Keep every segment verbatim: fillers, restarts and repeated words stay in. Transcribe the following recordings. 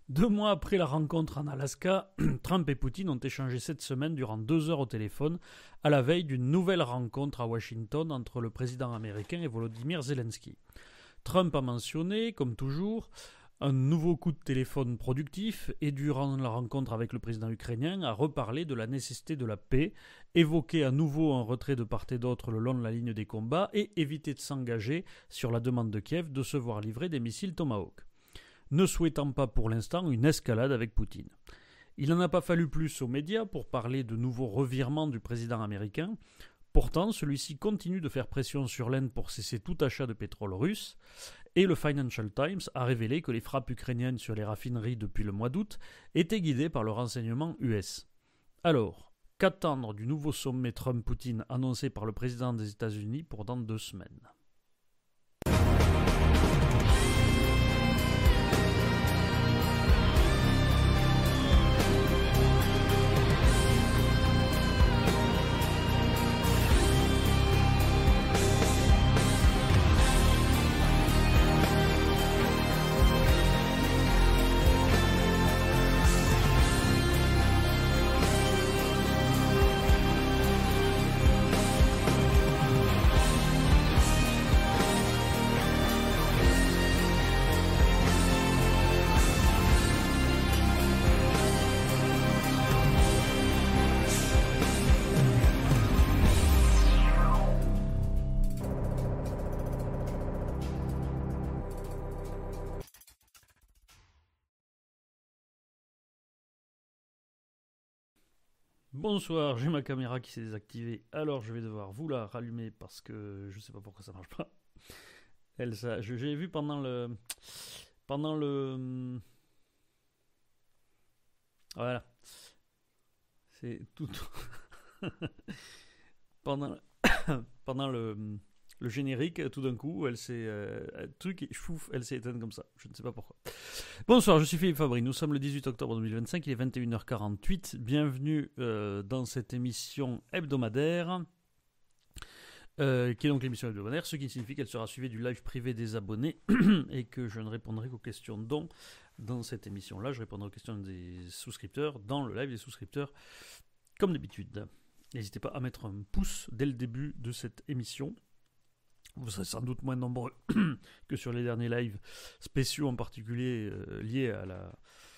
Deux mois après la rencontre en Alaska, Trump et Poutine ont échangé cette semaine durant deux heures au téléphone, à la veille d'une nouvelle rencontre à Washington entre le président américain et Volodymyr Zelensky. Trump a mentionné, comme toujours, un nouveau coup de téléphone productif et durant la rencontre avec le président ukrainien a reparlé de la nécessité de la paix, évoqué à nouveau un retrait de part et d'autre le long de la ligne des combats et évité de s'engager sur la demande de Kiev de se voir livrer des missiles Tomahawk, ne souhaitant pas pour l'instant une escalade avec Poutine. Il n'en a pas fallu plus aux médias pour parler de nouveaux revirements du président américain. Pourtant, celui-ci continue de faire pression sur l'Inde pour cesser tout achat de pétrole russe, et le Financial Times a révélé que les frappes ukrainiennes sur les raffineries depuis le mois d'août étaient guidées par le renseignement U S. Alors, qu'attendre du nouveau sommet Trump-Poutine annoncé par le président des États-Unis pour dans deux semaines ? Bonsoir, j'ai ma caméra qui s'est désactivée, alors je vais devoir vous la rallumer parce que je sais pas pourquoi ça marche pas. Elle, ça, je, j'ai vu pendant le, pendant le, voilà, c'est tout, pendant, pendant le, le générique, tout d'un coup, elle s'est, euh, un truc, chouf, elle s'est éteinte comme ça. Je ne sais pas pourquoi. Bonsoir, je suis Philippe Fabry. Nous sommes le dix-huit octobre deux mille vingt-cinq, il est vingt et une heures quarante-huit. Bienvenue euh, dans cette émission hebdomadaire, euh, qui est donc l'émission hebdomadaire, ce qui signifie qu'elle sera suivie du live privé des abonnés et que je ne répondrai qu'aux questions dont dans cette émission-là. Je répondrai aux questions des souscripteurs dans le live des souscripteurs, comme d'habitude. N'hésitez pas à mettre un pouce dès le début de cette émission. Vous serez sans doute moins nombreux que sur les derniers lives spéciaux, en particulier euh, liés à, la,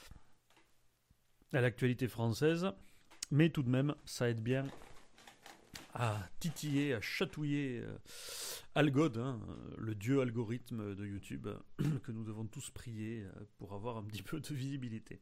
à l'actualité française. Mais tout de même, ça aide bien à titiller, à chatouiller euh, Algod, hein, le dieu algorithme de YouTube, que nous devons tous prier euh, pour avoir un petit peu de visibilité.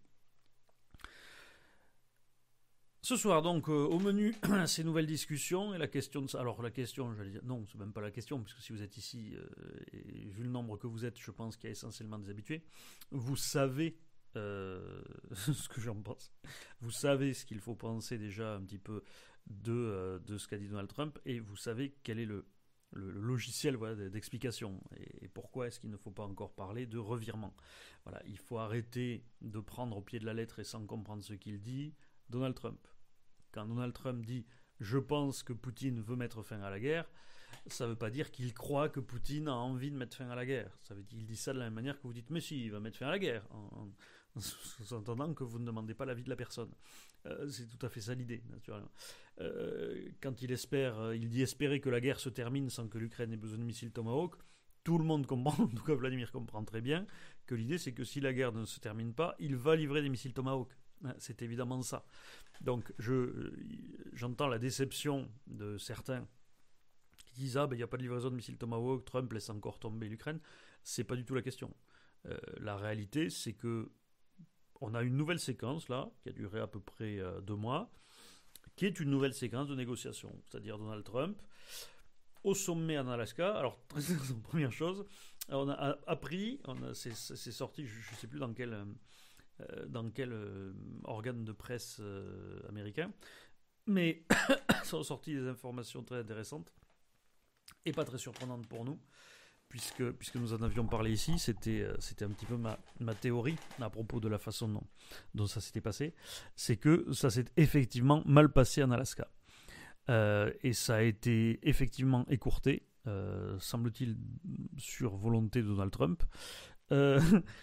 Ce soir, donc, euh, au menu, ces nouvelles discussions et la question de ça. Alors, la question, j'allais dire, non, c'est même pas la question, puisque si vous êtes ici, euh, et vu le nombre que vous êtes, je pense qu'il y a essentiellement des habitués, vous savez euh, ce que j'en pense. Vous savez ce qu'il faut penser déjà un petit peu de, euh, de ce qu'a dit Donald Trump, et vous savez quel est le, le, le logiciel voilà, d'explication, et, et pourquoi est-ce qu'il ne faut pas encore parler de revirement. Voilà, il faut arrêter de prendre au pied de la lettre et sans comprendre ce qu'il dit, Donald Trump. Quand Donald Trump dit « je pense que Poutine veut mettre fin à la guerre », ça ne veut pas dire qu'il croit que Poutine a envie de mettre fin à la guerre. Ça veut dire qu'il dit ça de la même manière que vous dites « mais si, il va mettre fin à la guerre », en, en sous-entendant que vous ne demandez pas l'avis de la personne. Euh, c'est tout à fait ça l'idée, naturellement. Euh, quand il espère, il dit espérer que la guerre se termine sans que l'Ukraine ait besoin de missiles Tomahawk, tout le monde comprend, en tout cas Vladimir comprend très bien, que l'idée c'est que si la guerre ne se termine pas, il va livrer des missiles Tomahawk. C'est évidemment ça. Donc, je, j'entends la déception de certains qui disent « Ah, ben, il n'y a pas de livraison de missiles Tomahawk, Trump laisse encore tomber l'Ukraine. » C'est pas du tout la question. Euh, la réalité, c'est que on a une nouvelle séquence, là, qui a duré à peu près euh, deux mois, qui est une nouvelle séquence de négociation. C'est-à-dire Donald Trump, au sommet en Alaska. Alors, première chose, on a appris, on a, c'est, c'est sorti, je ne sais plus dans quel... dans quel euh, organe de presse euh, américain, mais sont sorties des informations très intéressantes et pas très surprenantes pour nous, puisque, puisque nous en avions parlé ici. C'était, euh, c'était un petit peu ma, ma théorie à propos de la façon dont, dont ça s'était passé, c'est que ça s'est effectivement mal passé en Alaska. Euh, et ça a été effectivement écourté, euh, semble-t-il, sur volonté de Donald Trump. Euh,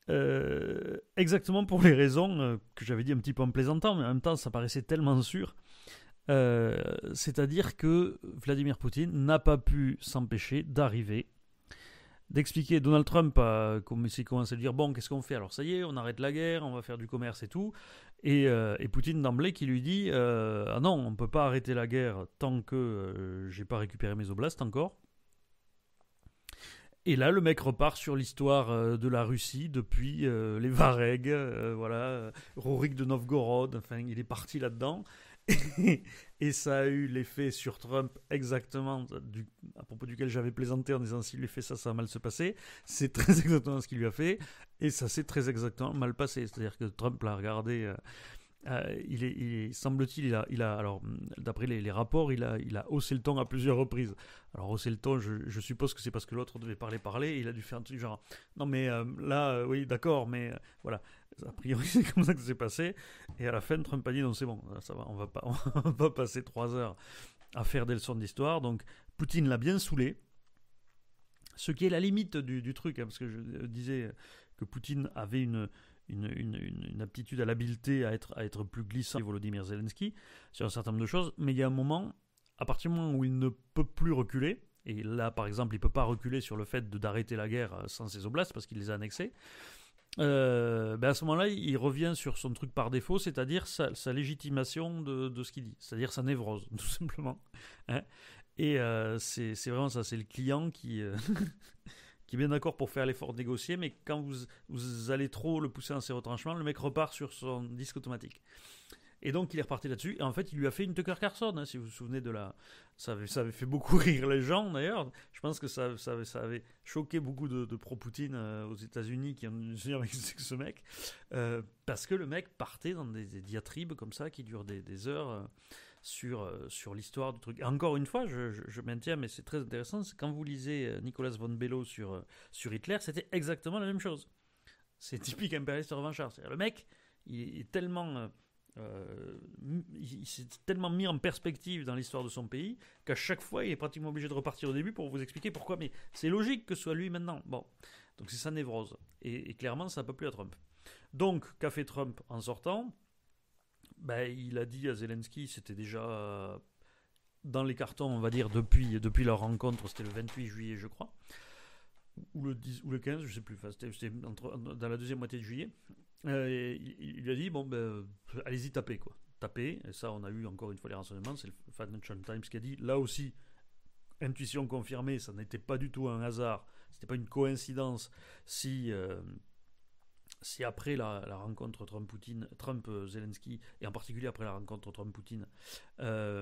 Euh, exactement pour les raisons euh, que j'avais dit un petit peu en plaisantant, mais en même temps ça paraissait tellement sûr. Euh, c'est-à-dire que Vladimir Poutine n'a pas pu s'empêcher d'arriver, d'expliquer. Donald Trump a commencé à dire bon, qu'est-ce qu'on fait? Alors ça y est, on arrête la guerre, on va faire du commerce et tout. Et, euh, et Poutine d'emblée qui lui dit euh, ah non, on ne peut pas arrêter la guerre tant que euh, j'ai pas récupéré mes oblasts encore. Et là, le mec repart sur l'histoire euh, de la Russie depuis euh, les Varegs, euh, voilà, euh, Rorik de Novgorod, enfin, il est parti là-dedans. Et ça a eu l'effet sur Trump exactement du, à propos duquel j'avais plaisanté en disant s'il lui fait ça, ça va mal se passer. C'est très exactement ce qu'il lui a fait. Et ça s'est très exactement mal passé. C'est-à-dire que Trump l'a regardé... Euh, Euh, il est, il est- semble-t-il, il a, il a, alors, d'après les, les rapports, il a, il a haussé le ton à plusieurs reprises. Alors, hausser le ton, je, je suppose que c'est parce que l'autre devait parler, parler, et il a dû faire un truc genre, non mais euh, là, euh, oui, d'accord, mais euh, voilà. A priori, c'est comme ça que ça s'est passé. Et à la fin, Trump a dit, non, c'est bon, ça va, on va pas, on va pas passer trois heures à faire des leçons d'histoire. Donc, Poutine l'a bien saoulé. Ce qui est la limite du, du truc, hein, parce que je disais que Poutine avait une, une, une, une, une aptitude à l'habileté à être, à être plus glissant que Volodymyr Zelensky sur un certain nombre de choses, mais il y a un moment, à partir du moment où il ne peut plus reculer, et là par exemple il ne peut pas reculer sur le fait de, d'arrêter la guerre sans ses oblasts parce qu'il les a annexés, euh, ben à ce moment-là il revient sur son truc par défaut, c'est-à-dire sa, sa légitimation de, de ce qu'il dit, c'est-à-dire sa névrose, tout simplement. Hein. Et euh, c'est, c'est vraiment ça, c'est le client qui... Euh qui est bien d'accord pour faire l'effort de négocier, mais quand vous, vous allez trop le pousser dans ses retranchements, le mec repart sur son disque automatique. Et donc il est reparti là-dessus, et en fait il lui a fait une Tucker Carlson, hein, si vous vous souvenez de la... Ça avait, ça avait fait beaucoup rire les gens d'ailleurs, je pense que ça, ça, avait, ça avait choqué beaucoup de, de pro-Poutine euh, aux États-Unis qui ont dit avec ce mec, euh, parce que le mec partait dans des, des diatribes comme ça qui durent des, des heures... Euh, sur, euh, sur l'histoire du truc. Et encore une fois, je, je, je maintiens, mais c'est très intéressant, c'est quand vous lisez Nicolas von Bello sur, euh, sur Hitler, c'était exactement la même chose. C'est typique impérialiste revanchard. C'est-à-dire, le mec, il est tellement... Euh, il s'est tellement mis en perspective dans l'histoire de son pays qu'à chaque fois, il est pratiquement obligé de repartir au début pour vous expliquer pourquoi. Mais c'est logique que ce soit lui maintenant. Bon, donc c'est sa névrose. Et, et clairement, ça ne peut plus à Trump. Donc, qu'a fait Trump en sortant? Ben, il a dit à Zelensky, c'était déjà dans les cartons, on va dire, depuis, depuis leur rencontre, c'était le vingt-huit juillet, je crois, ou le, dix, ou le quinze, je ne sais plus, enfin, c'était, c'était entre, dans la deuxième moitié de juillet. Euh, il, il lui a dit, bon, ben, allez-y, tapez, quoi. Tapez, et ça, on a eu encore une fois les renseignements, c'est le Financial Times qui a dit, là aussi, intuition confirmée, ça n'était pas du tout un hasard, c'était pas une coïncidence si... Euh, si après la, la rencontre Trump-Poutine, Trump-Zelensky, et en particulier après la rencontre Trump-Poutine, euh,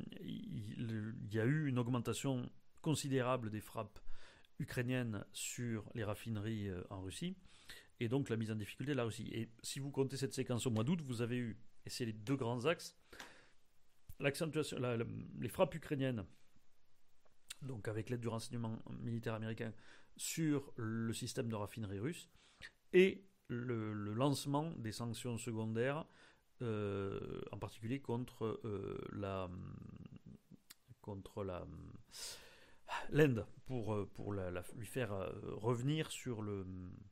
il, il y a eu une augmentation considérable des frappes ukrainiennes sur les raffineries en Russie, et donc la mise en difficulté de la Russie. Et si vous comptez cette séquence au mois d'août, vous avez eu, et c'est les deux grands axes, l'accentuation, la, la, les frappes ukrainiennes, donc avec l'aide du renseignement militaire américain, sur le système de raffinerie russe, et Le, le lancement des sanctions secondaires, euh, en particulier contre euh, la contre la l'Inde pour pour la, la, lui faire revenir sur le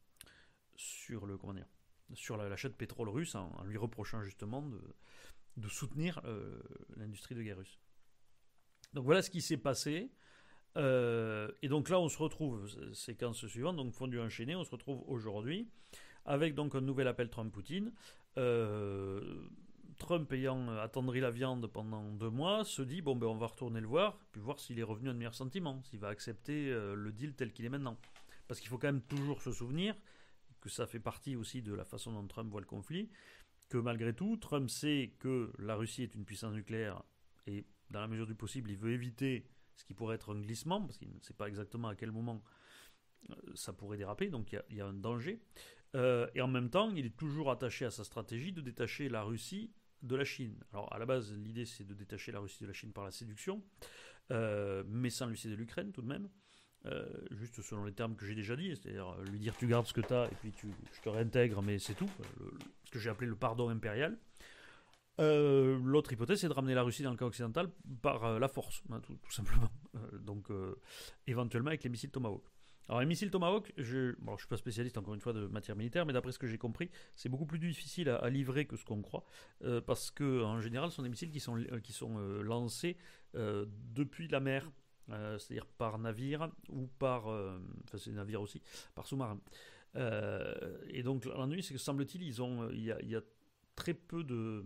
sur le comment dire sur la, l'achat de pétrole russe en, en lui reprochant justement de de soutenir euh, l'industrie de guerre russe. Donc voilà ce qui s'est passé. Euh, et donc là on se retrouve séquence suivante, donc fondu enchaîné, on se retrouve aujourd'hui avec donc un nouvel appel Trump-Poutine. Euh, Trump ayant attendri la viande pendant deux mois, se dit, bon ben on va retourner le voir, puis voir s'il est revenu à de meilleurs sentiments, s'il va accepter euh, le deal tel qu'il est maintenant. Parce qu'il faut quand même toujours se souvenir, que ça fait partie aussi de la façon dont Trump voit le conflit, que malgré tout, Trump sait que la Russie est une puissance nucléaire, et dans la mesure du possible, il veut éviter ce qui pourrait être un glissement, parce qu'il ne sait pas exactement à quel moment ça pourrait déraper, donc il y, y a un danger. Euh, et en même temps, il est toujours attaché à sa stratégie de détacher la Russie de la Chine. Alors à la base, l'idée c'est de détacher la Russie de la Chine par la séduction, euh, mais sans lui céder l'Ukraine tout de même, euh, juste selon les termes que j'ai déjà dit, c'est-à-dire lui dire tu gardes ce que tu as et puis tu, je te réintègre, mais c'est tout, le, le, ce que j'ai appelé le pardon impérial. Euh, l'autre hypothèse, c'est de ramener la Russie dans le camp occidental par euh, la force, hein, tout, tout simplement. Euh, donc, euh, éventuellement avec les missiles Tomahawk. Alors, les missiles Tomahawk, je ne suis pas spécialiste, encore une fois, de matière militaire, mais d'après ce que j'ai compris, c'est beaucoup plus difficile à, à livrer que ce qu'on croit, euh, parce qu'en général, ce sont des missiles qui sont, euh, qui sont euh, lancés euh, depuis la mer, euh, c'est-à-dire par navire ou par... euh, enfin, c'est navire aussi, par sous-marin. Euh, et donc, l'ennui, c'est que, semble-t-il, ils ont, il y a, il y a très peu de...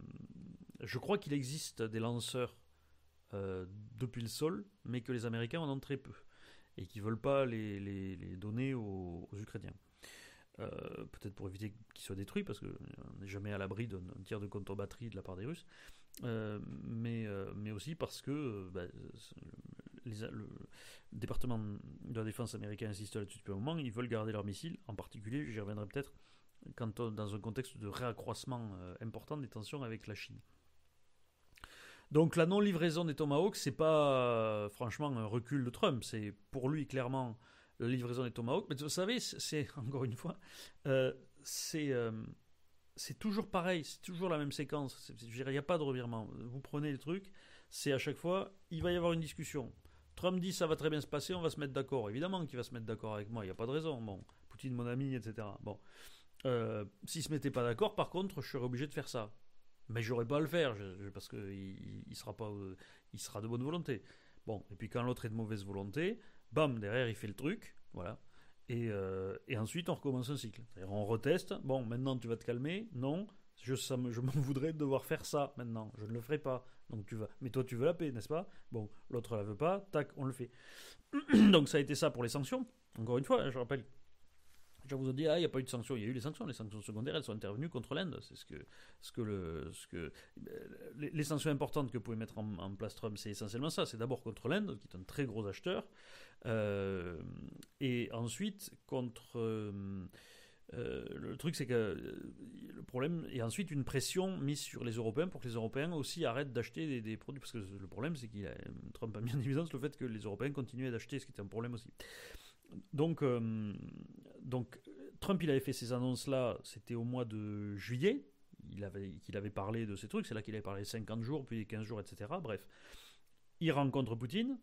Je crois qu'il existe des lanceurs euh, depuis le sol, mais que les Américains en ont très peu. Et qui ne veulent pas les, les, les donner aux, aux Ukrainiens. Euh, peut-être pour éviter qu'ils soient détruits, parce qu'on n'est jamais à l'abri d'un tir de contre-batterie de la part des Russes, euh, mais, euh, mais aussi parce que bah, les, le, le département de la défense américain insiste là-dessus depuis un moment, ils veulent garder leurs missiles, en particulier, j'y reviendrai peut-être, quand on, dans un contexte de réaccroissement euh, important des tensions avec la Chine. Donc la non-livraison des Tomahawks, c'est pas euh, franchement un recul de Trump, c'est pour lui clairement la livraison des Tomahawks. Mais vous savez, c'est encore une fois, euh, c'est euh, c'est toujours pareil, c'est toujours la même séquence. Il n'y a pas de revirement. Vous prenez le truc, c'est à chaque fois, il va y avoir une discussion. Trump dit ça va très bien se passer, on va se mettre d'accord. Évidemment qu'il va se mettre d'accord avec moi, il n'y a pas de raison. Bon, Poutine mon ami, et cetera. Bon, euh, s'il se mettait pas d'accord, par contre, je serais obligé de faire ça. Mais j'aurais pas à le faire, je, je, parce qu'il il, il sera pas, euh, il sera de bonne volonté. Bon, et puis quand l'autre est de mauvaise volonté, bam, derrière il fait le truc, voilà. Et, euh, et ensuite on recommence un cycle. C'est-à-dire on reteste, bon, maintenant tu vas te calmer, non, je, ça me, je m'en voudrais de devoir faire ça maintenant, je ne le ferai pas. Donc tu vas, mais toi tu veux la paix, n'est-ce pas? Bon, l'autre la veut pas, tac, on le fait. Donc ça a été ça pour les sanctions. Encore une fois, je rappelle. Je vous ai dit, ah, il n'y a pas eu de sanctions. Il y a eu les sanctions. Les sanctions secondaires, elles sont intervenues contre l'Inde. C'est ce que, ce que le, ce que, les, les sanctions importantes que pouvait mettre en, en place Trump, c'est essentiellement ça. C'est d'abord contre l'Inde, qui est un très gros acheteur, euh, et ensuite contre. Euh, euh, le truc, c'est que euh, le problème, et ensuite une pression mise sur les Européens pour que les Européens aussi arrêtent d'acheter des, des produits. Parce que le problème, c'est qu'il a, Trump a mis en évidence le fait que les Européens continuaient d'acheter, ce qui était un problème aussi. Donc, euh, donc, Trump, il avait fait ces annonces-là, c'était au mois de juillet, il avait, qu'il avait parlé de ces trucs, c'est là qu'il avait parlé cinquante jours, puis quinze jours, et cetera. Bref, il rencontre Poutine,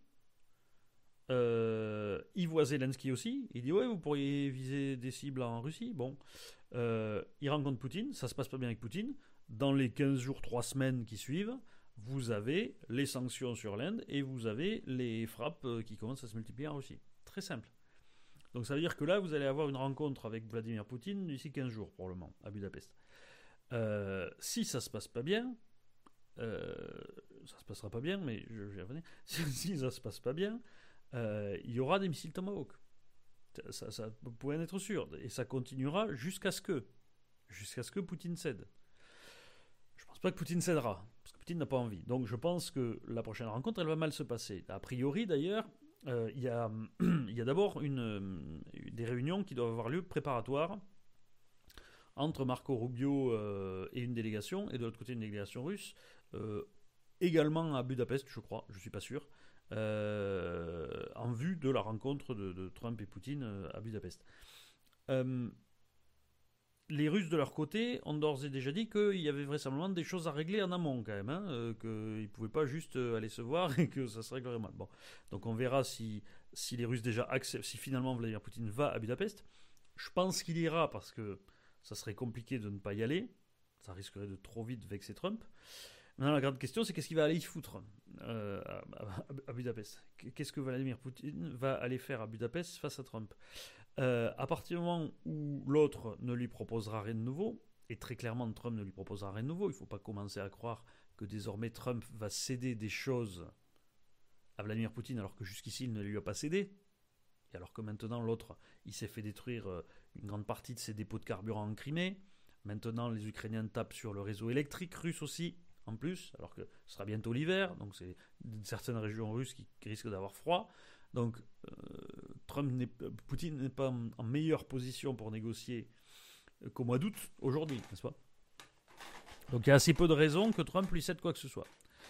euh, il voit Zelensky aussi, il dit « Ouais, vous pourriez viser des cibles en Russie ?» Bon, euh, il rencontre Poutine, ça se passe pas bien avec Poutine, dans les quinze jours, trois semaines qui suivent, vous avez les sanctions sur l'Inde et vous avez les frappes qui commencent à se multiplier en Russie. Très simple. Donc ça veut dire que là, vous allez avoir une rencontre avec Vladimir Poutine d'ici quinze jours, probablement, à Budapest. Euh, si ça se passe pas bien, euh, ça se passera pas bien, mais je, je vais revenir. Si, si ça se passe pas bien, euh, il y aura des missiles Tomahawk. Ça, ça, ça vous pouvez en être sûr. Et ça continuera jusqu'à ce que, jusqu'à ce que Poutine cède. Je pense pas que Poutine cédera, parce que Poutine n'a pas envie. Donc je pense que la prochaine rencontre, elle va mal se passer. A priori, d'ailleurs, il euh, y a, y a d'abord une, des réunions qui doivent avoir lieu préparatoires entre Marco Rubio euh, et une délégation, et de l'autre côté une délégation russe, euh, également à Budapest, je crois, je ne suis pas sûr, euh, en vue de la rencontre de, de Trump et Poutine euh, à Budapest. Euh, les Russes, de leur côté, ont d'ores et déjà dit qu'il y avait vraisemblablement des choses à régler en amont, quand même, hein, euh, qu'ils ne pouvaient pas juste aller se voir et que ça se réglerait mal. Bon. Donc on verra si, si les Russes déjà acceptent, si finalement Vladimir Poutine va à Budapest. Je pense qu'il ira parce que ça serait compliqué de ne pas y aller. Ça risquerait de trop vite vexer Trump. Maintenant, la grande question, c'est qu'est-ce qu'il va aller y foutre euh, à, à, à Budapest? Qu'est-ce que Vladimir Poutine va aller faire à Budapest face à Trump? Euh, à partir du moment où l'autre ne lui proposera rien de nouveau, et très clairement Trump ne lui proposera rien de nouveau, il ne faut pas commencer à croire que désormais Trump va céder des choses à Vladimir Poutine alors que jusqu'ici il ne lui a pas cédé, et alors que maintenant l'autre il s'est fait détruire une grande partie de ses dépôts de carburant en Crimée, maintenant les Ukrainiens tapent sur le réseau électrique russe aussi, en plus, alors que ce sera bientôt l'hiver, donc c'est certaines régions russes qui, qui risquent d'avoir froid. Donc, euh, Trump n'est, Poutine n'est pas en, en meilleure position pour négocier qu'au mois d'août, aujourd'hui, n'est-ce pas? Donc, il y a assez peu de raisons que Trump lui cède quoi que ce soit.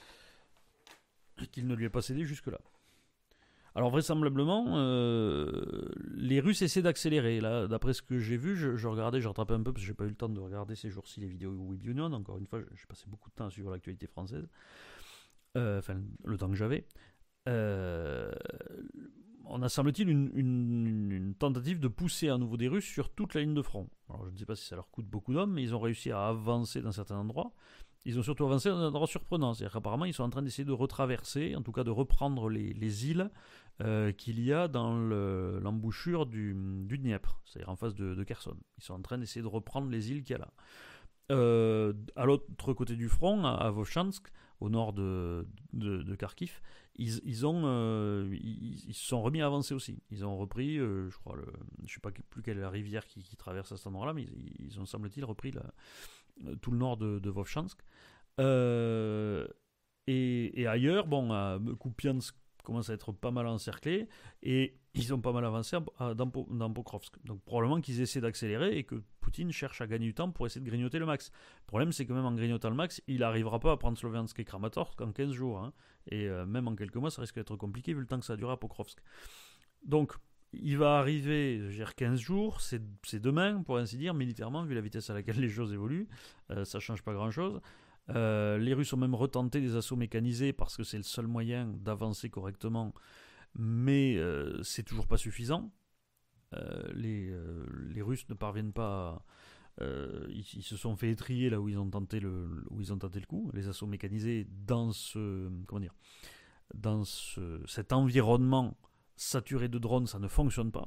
Qu'il ne lui ait pas cédé jusque-là. Alors, vraisemblablement, euh, les Russes essaient d'accélérer. Là, d'après ce que j'ai vu, je, je regardais, j'ai rattrapé un peu, parce que je n'ai pas eu le temps de regarder ces jours-ci les vidéos Webunion. Encore une fois, j'ai passé beaucoup de temps à suivre l'actualité française. Euh, enfin, le temps que j'avais. Euh, on a, semble-t-il, une, une, une tentative de pousser à nouveau des Russes sur toute la ligne de front. Alors, je ne sais pas si ça leur coûte beaucoup d'hommes, mais ils ont réussi à avancer dans certains endroits. Ils ont surtout avancé dans un endroit surprenant. C'est-à-dire qu'apparemment, ils sont en train d'essayer de retraverser, en tout cas de reprendre les, les îles euh, qu'il y a dans le, l'embouchure du, du Dniepr, c'est-à-dire en face de, de Kherson. Ils sont en train d'essayer de reprendre les îles qu'il y a là. Euh, à l'autre côté du front, à, à Vovchansk, au nord de, de, de Kharkiv, ils, ils, ont, euh, ils, ils se sont remis à avancer aussi. Ils ont repris, euh, je crois, le, je ne sais pas plus quelle est la rivière qui, qui traverse à cet endroit-là, mais ils, ils ont, semble-t-il, repris la, tout le nord de, de Vovchansk. Euh, et, et ailleurs, bon, à Kupiansk commence à être pas mal encerclé, et ils ont pas mal avancé dans, dans Pokrovsk. Donc probablement qu'ils essaient d'accélérer et que Poutine cherche à gagner du temps pour essayer de grignoter le max. Le problème, c'est que même en grignotant le max, il n'arrivera pas à prendre Sloviansk et Kramatorsk en quinze jours. Hein. Et euh, même en quelques mois, ça risque d'être compliqué vu le temps que ça dure à Pokrovsk. Donc, il va arriver, je veux dire, quinze jours, c'est, c'est demain, pour ainsi dire, militairement, vu la vitesse à laquelle les choses évoluent. Euh, ça ne change pas grand-chose. Euh, les Russes ont même retenté des assauts mécanisés parce que c'est le seul moyen d'avancer correctement, mais euh, c'est toujours pas suffisant. Euh, les, euh, les Russes ne parviennent pas à, euh, ils, ils se sont fait étrier là où ils ont tenté le, où ils ont tenté le coup. Les assauts mécanisés dans ce, comment dire, dans ce, cet environnement saturé de drones, ça ne fonctionne pas.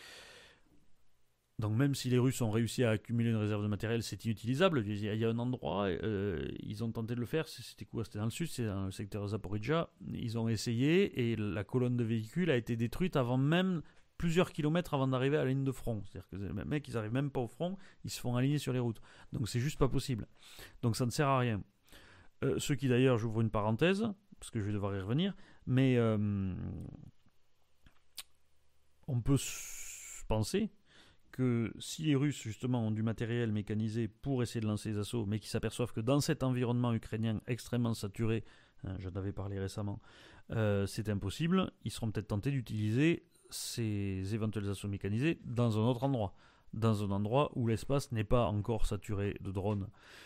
Donc même si les Russes ont réussi à accumuler une réserve de matériel, c'est inutilisable. Il y a un endroit, euh, ils ont tenté de le faire, c'était quoi? C'était dans le sud, c'est dans le secteur Zaporizhzhia. Ils ont essayé et la colonne de véhicules a été détruite avant même plusieurs kilomètres avant d'arriver à la ligne de front. C'est-à-dire que les mecs, ils n'arrivent même pas au front, ils se font aligner sur les routes. Donc c'est juste pas possible. Donc ça ne sert à rien. Euh, ce qui d'ailleurs, j'ouvre une parenthèse, parce que je vais devoir y revenir, mais euh, on peut penser que si les Russes justement ont du matériel mécanisé pour essayer de lancer les assauts, mais qui s'aperçoivent que dans cet environnement ukrainien extrêmement saturé, hein, j'en avais parlé récemment, euh, c'est impossible, ils seront peut-être tentés d'utiliser ces éventuels assauts mécanisés dans un autre endroit, dans un endroit où l'espace n'est pas encore saturé de drones,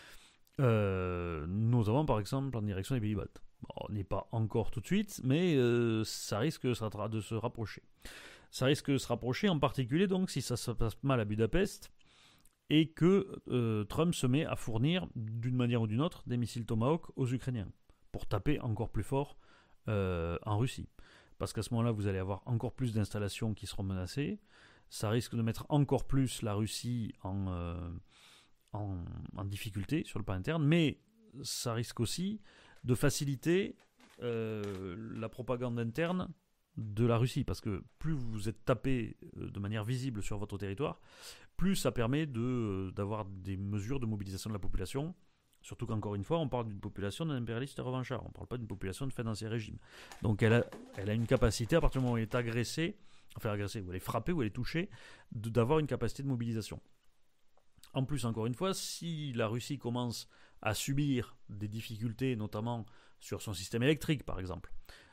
euh, notamment par exemple en direction des pays baltes. Bon, on n'est pas encore tout de suite, mais euh, ça risque de se rapprocher. Ça risque de se rapprocher, en particulier donc si ça se passe mal à Budapest et que euh, Trump se met à fournir d'une manière ou d'une autre des missiles Tomahawk aux Ukrainiens pour taper encore plus fort euh, en Russie. Parce qu'à ce moment-là, vous allez avoir encore plus d'installations qui seront menacées. Ça risque de mettre encore plus la Russie en, euh, en, en difficulté sur le plan interne, mais ça risque aussi de faciliter euh, la propagande interne de la Russie, parce que plus vous êtes tapé de manière visible sur votre territoire, plus ça permet de, d'avoir des mesures de mobilisation de la population, surtout qu'encore une fois, on parle d'une population d'un impérialiste revanchard, on ne parle pas d'une population de fait d'ancien régime. Donc elle a, elle a une capacité, à partir du moment où elle est agressée, enfin agressée, où elle est frappée, où elle est touchée, de, d'avoir une capacité de mobilisation. En plus, encore une fois, si la Russie commence à subir des difficultés, notamment sur son système électrique, par exemple,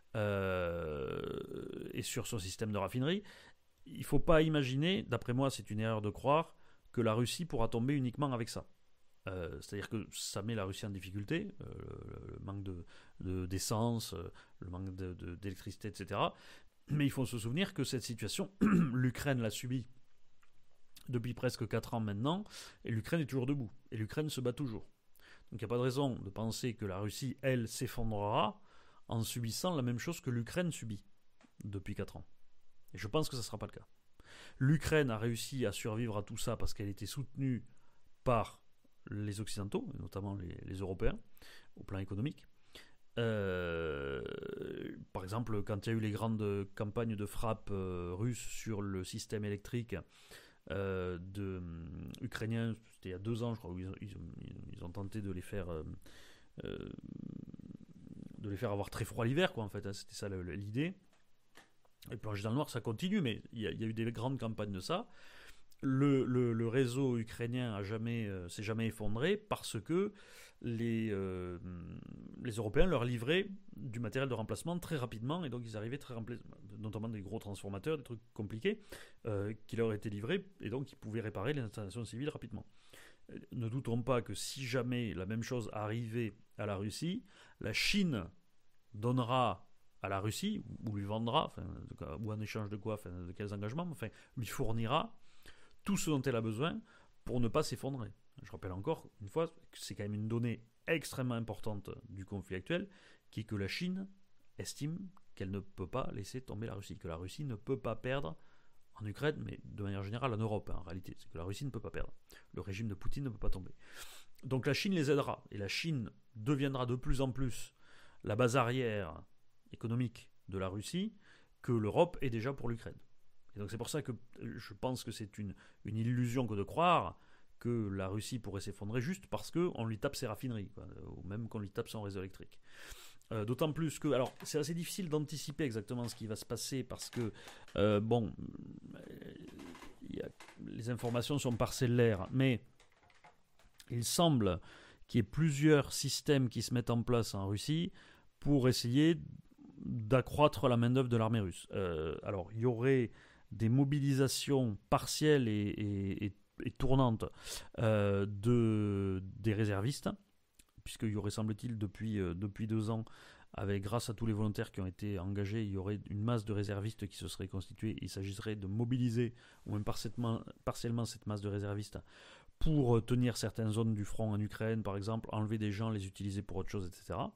Euh, et sur son système de raffinerie, il ne faut pas imaginer, d'après moi c'est une erreur de croire, que la Russie pourra tomber uniquement avec ça. Euh, c'est-à-dire que ça met la Russie en difficulté, euh, le, le manque de, de, d'essence, euh, le manque de, de, d'électricité, et cetera. Mais il faut se souvenir que cette situation, l'Ukraine l'a subie depuis presque quatre ans maintenant, et l'Ukraine est toujours debout, et l'Ukraine se bat toujours. Donc il n'y a pas de raison de penser que la Russie, elle, s'effondrera en subissant la même chose que l'Ukraine subit depuis quatre ans. Et je pense que ça ne sera pas le cas. L'Ukraine a réussi à survivre à tout ça parce qu'elle était soutenue par les Occidentaux, notamment les, les Européens, au plan économique. Euh, par exemple, quand il y a eu les grandes campagnes de frappe euh, russes sur le système électrique euh, de, um, ukrainien, c'était il y a deux ans, je crois, où ils, ils, ils ont tenté de les faire... Euh, euh, de les faire avoir très froid l'hiver, quoi, en fait, hein, c'était ça l'idée. Et plongé dans le noir, ça continue, mais il y, y a eu des grandes campagnes de ça. Le, le, le réseau ukrainien a jamais, euh, s'est jamais effondré parce que les, euh, les Européens leur livraient du matériel de remplacement très rapidement, et donc ils arrivaient très remplis, notamment des gros transformateurs, des trucs compliqués, euh, qui leur étaient livrés, et donc ils pouvaient réparer les installations civiles rapidement. Ne doutons pas que si jamais la même chose arrivait à la Russie, la Chine donnera à la Russie, ou lui vendra, enfin, ou en échange de quoi, enfin, de quels engagements, enfin, lui fournira tout ce dont elle a besoin pour ne pas s'effondrer. Je rappelle encore une fois que c'est quand même une donnée extrêmement importante du conflit actuel, qui est que la Chine estime qu'elle ne peut pas laisser tomber la Russie, que la Russie ne peut pas perdre en Ukraine, mais de manière générale en Europe, hein, en réalité, c'est que la Russie ne peut pas perdre. Le régime de Poutine ne peut pas tomber. Donc la Chine les aidera, et la Chine deviendra de plus en plus la base arrière économique de la Russie que l'Europe est déjà pour l'Ukraine. Et donc c'est pour ça que je pense que c'est une, une illusion que de croire que la Russie pourrait s'effondrer juste parce qu'on lui tape ses raffineries, quoi, ou même qu'on lui tape son réseau électrique. Euh, d'autant plus que, alors c'est assez difficile d'anticiper exactement ce qui va se passer parce que, euh, bon, y a, les informations sont parcellaires, mais il semble qu'il y ait plusieurs systèmes qui se mettent en place en Russie pour essayer d'accroître la main-d'œuvre de l'armée russe. Euh, alors, il y aurait des mobilisations partielles et, et, et, et tournantes euh, de, des réservistes, puisqu'il y aurait, semble-t-il, depuis, euh, depuis deux ans, avec, grâce à tous les volontaires qui ont été engagés, il y aurait une masse de réservistes qui se serait constituée. Il s'agirait de mobiliser, ou même partiellement, partiellement cette masse de réservistes, pour tenir certaines zones du front en Ukraine, par exemple, enlever des gens, les utiliser pour autre chose, et cetera.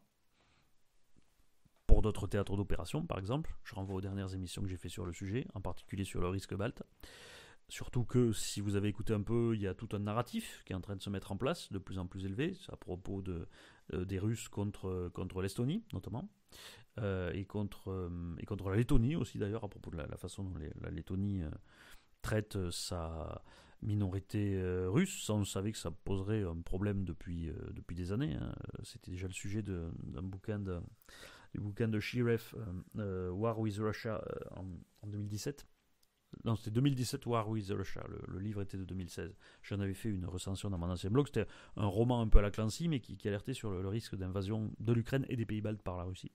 Pour d'autres théâtres d'opération, par exemple. Je renvoie aux dernières émissions que j'ai fait sur le sujet, en particulier sur le risque balte. Surtout que, si vous avez écouté un peu, il y a tout un narratif qui est en train de se mettre en place, de plus en plus élevé, à propos de, euh, des Russes contre, contre l'Estonie, notamment, euh, et, contre, euh, et contre la Lettonie aussi, d'ailleurs, à propos de la, la façon dont les, la Lettonie euh, traite sa minorité euh, russe. Ça, on savait que ça poserait un problème depuis, euh, depuis des années. Hein. C'était déjà le sujet de, d'un bouquin de, du bouquin de Shiref, euh, euh, War with Russia, euh, en, en deux mille dix-sept. Non, c'était deux mille dix-sept, War with Russia. Le, le livre était de deux mille seize. J'en avais fait une recension dans mon ancien blog. C'était un roman un peu à la Clancy, mais qui, qui alertait sur le, le risque d'invasion de l'Ukraine et des pays baltes par la Russie.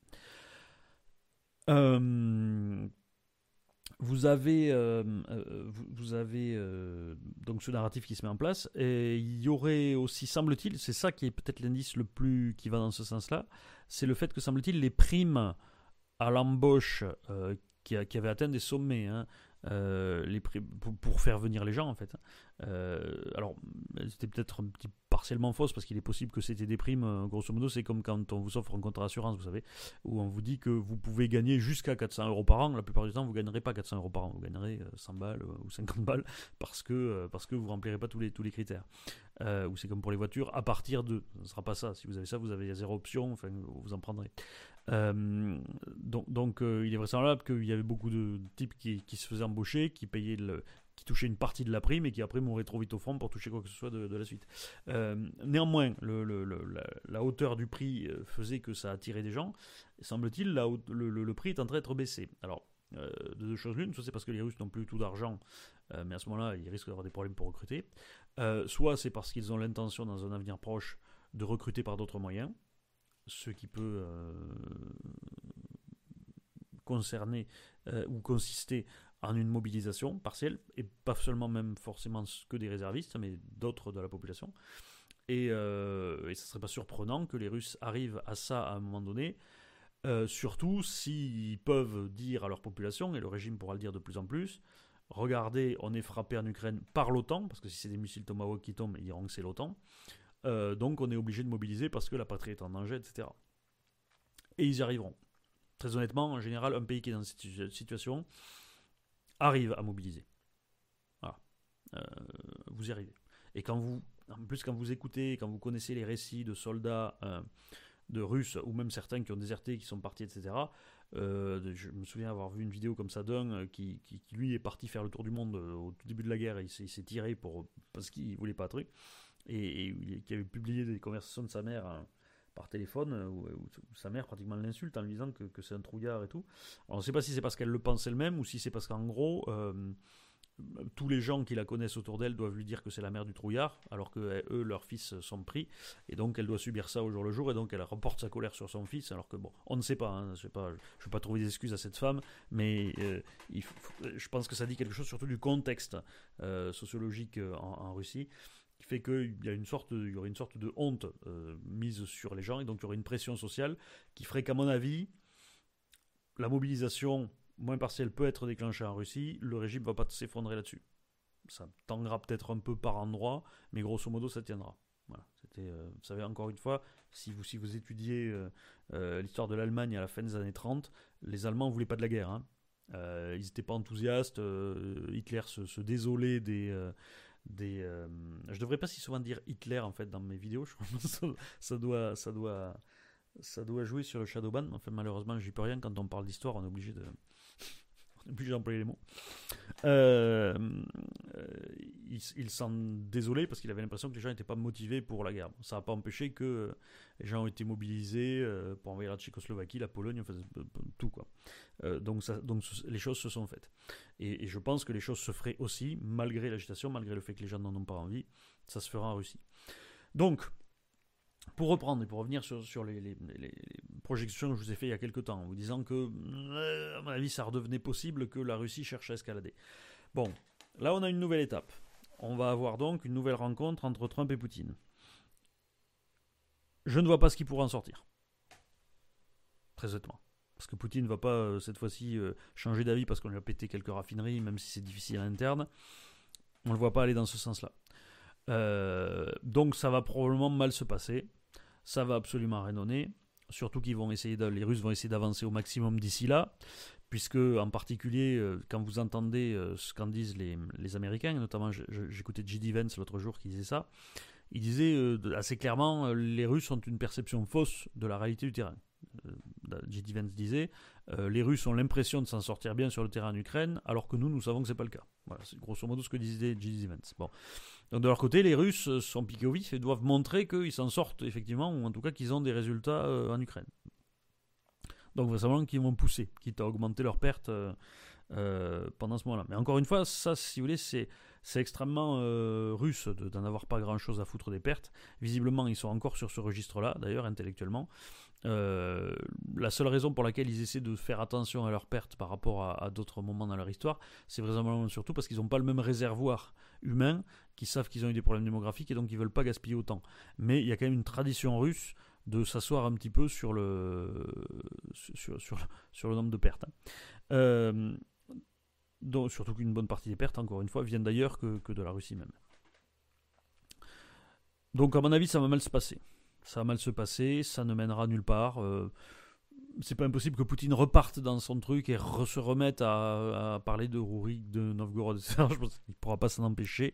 Euh, vous avez, euh, vous, vous avez euh, donc ce narratif qui se met en place. Et il y aurait aussi, semble-t-il, c'est ça qui est peut-être l'indice le plus qui va dans ce sens-là, c'est le fait que, semble-t-il, les primes à l'embauche euh, qui, a, qui avaient atteint des sommets, hein, Euh, les prix, pour, pour faire venir les gens en fait. Euh, alors c'était peut-être un petit partiellement fausse parce qu'il est possible que c'était des primes, euh, grosso modo c'est comme quand on vous offre un contrat d'assurance, vous savez, où on vous dit que vous pouvez gagner jusqu'à quatre cents euros par an. La plupart du temps vous ne gagnerez pas quatre cents euros par an, vous gagnerez cent balles euh, ou cinquante balles parce que, euh, parce que vous ne remplirez pas tous les, tous les critères. Euh, ou c'est comme pour les voitures, à partir de, ce ne sera pas ça, si vous avez ça vous avez zéro option, enfin vous en prendrez. Euh, donc, donc euh, il est vraisemblable qu'il y avait beaucoup de types qui, qui se faisaient embaucher, qui payaient le, qui touchaient une partie de la prime et qui après mouraient trop vite au front pour toucher quoi que ce soit de, de la suite. Euh, néanmoins, le, le, le, la, la hauteur du prix faisait que ça attirait des gens. Et semble-t-il, la, le, le, le prix est en train d'être baissé. Alors, euh, de deux choses l'une, soit c'est parce que les Russes n'ont plus tout d'argent, euh, mais à ce moment-là, ils risquent d'avoir des problèmes pour recruter. Euh, soit c'est parce qu'ils ont l'intention, dans un avenir proche, de recruter par d'autres moyens, ce qui peut euh, concerner euh, ou consister en une mobilisation partielle, et pas seulement même forcément que des réservistes, mais d'autres de la population. Et, euh, et ce ne serait pas surprenant que les Russes arrivent à ça à un moment donné, euh, surtout s'ils peuvent dire à leur population, et le régime pourra le dire de plus en plus, regardez, on est frappé en Ukraine par l'OTAN, parce que si c'est des missiles Tomahawk qui tombent, ils diront que c'est l'OTAN. Euh, donc on est obligé de mobiliser parce que la patrie est en danger, et cetera. Et ils y arriveront. Très honnêtement, en général, un pays qui est dans cette situation arrive à mobiliser. Voilà. Euh, vous y arrivez. Et quand vous, en plus, quand vous écoutez, quand vous connaissez les récits de soldats, euh, de Russes, ou même certains qui ont déserté, qui sont partis, et cetera. Euh, je me souviens avoir vu une vidéo comme ça d'un qui, qui, qui lui est parti faire le tour du monde au tout début de la guerre, et il s'est, il s'est tiré pour, parce qu'il voulait pas un truc. Et, et qui avait publié des conversations de sa mère hein, par téléphone, où, où, où sa mère pratiquement l'insulte en lui disant que, que c'est un trouillard et tout. Alors on ne sait pas si c'est parce qu'elle le pense elle-même ou si c'est parce qu'en gros, euh, tous les gens qui la connaissent autour d'elle doivent lui dire que c'est la mère du trouillard, alors que eux, leurs fils sont pris, et donc elle doit subir ça au jour le jour, et donc elle reporte sa colère sur son fils, alors que bon, on ne sait pas, hein, je ne vais pas trouver des excuses à cette femme, mais euh, il faut, je pense que ça dit quelque chose surtout du contexte euh, sociologique en, en Russie, qui fait qu'il y a une sorte, il y aurait une sorte de honte euh, mise sur les gens, et donc il y aurait une pression sociale qui ferait qu'à mon avis, la mobilisation moins partielle peut être déclenchée en Russie, le régime ne va pas s'effondrer là-dessus. Ça tanguera peut-être un peu par endroit, mais grosso modo, ça tiendra. Voilà. C'était, euh, vous savez, encore une fois, si vous, si vous étudiez euh, euh, l'histoire de l'Allemagne à la fin des années trente, les Allemands ne voulaient pas de la guerre. Hein. Euh, ils n'étaient pas enthousiastes. Euh, Hitler se, se désolait des... Euh, des euh, je devrais pas si souvent dire Hitler, en fait, dans mes vidéos. Je crois que ça, ça, doit, ça, doit, ça doit jouer sur le shadowban. Enfin, malheureusement, j'y peux rien. Quand on parle d'histoire, on est obligé de... on est obligé d'employer les mots. Euh, euh, il, il s'en désolait parce qu'il avait l'impression que les gens n'étaient pas motivés pour la guerre. Ça n'a pas empêché que les gens ont été mobilisés euh, pour envahir la Tchécoslovaquie, la Pologne, enfin, tout quoi. Euh, donc, ça, donc les choses se sont faites. Et, et je pense que les choses se feraient aussi, malgré l'agitation, malgré le fait que les gens n'en ont pas envie, ça se fera en Russie. Donc, pour reprendre et pour revenir sur, sur les, les, les projections que je vous ai faites il y a quelques temps, en vous disant que, euh, à mon avis, ça redevenait possible que la Russie cherche à escalader. Bon, là on a une nouvelle étape. On va avoir donc une nouvelle rencontre entre Trump et Poutine. Je ne vois pas ce qui pourra en sortir. Très honnêtement. Parce que Poutine ne va pas, euh, cette fois-ci, euh, changer d'avis parce qu'on lui a pété quelques raffineries, même si c'est difficile à l'interne. On ne le voit pas aller dans ce sens-là. Euh, donc ça va probablement mal se passer. Ça va absolument rien donner. Surtout qu'ils vont essayer de, les Russes vont essayer d'avancer au maximum d'ici là, puisque en particulier euh, quand vous entendez euh, ce qu'en disent les, les Américains, notamment je, je, j'écoutais J D Vance l'autre jour qui disait ça, il disait euh, assez clairement euh, les Russes ont une perception fausse de la réalité du terrain. Euh, J D Vance disait euh, les Russes ont l'impression de s'en sortir bien sur le terrain en Ukraine, alors que nous, nous savons que c'est pas le cas. Voilà, c'est grosso modo ce que disait J D Vance. Bon. Donc de leur côté, les Russes sont piqués au vif et doivent montrer qu'ils s'en sortent effectivement, ou en tout cas qu'ils ont des résultats euh, en Ukraine. Donc vraisemblablement qu'ils vont pousser, quitte à augmenter leurs pertes euh, euh, pendant ce moment-là. Mais encore une fois, ça, si vous voulez, c'est, c'est extrêmement euh, russe de, d'en avoir pas grand-chose à foutre des pertes. Visiblement, ils sont encore sur ce registre-là, d'ailleurs, intellectuellement. Euh, la seule raison pour laquelle ils essaient de faire attention à leurs pertes par rapport à, à d'autres moments dans leur histoire, c'est vraisemblablement surtout parce qu'ils n'ont pas le même réservoir humain, qu'ils savent qu'ils ont eu des problèmes démographiques et donc ils ne veulent pas gaspiller autant. Mais il y a quand même une tradition russe de s'asseoir un petit peu sur le, sur, sur, sur le nombre de pertes. Euh, donc, surtout qu'une bonne partie des pertes, encore une fois, viennent d'ailleurs que, que de la Russie même. Donc à mon avis, ça va mal se passer. Ça va mal se passer, ça ne mènera nulle part. Euh, c'est pas impossible que Poutine reparte dans son truc et re- se remette à, à parler de Rourik, de Novgorod, et cetera. Je pense qu'il ne pourra pas s'en empêcher.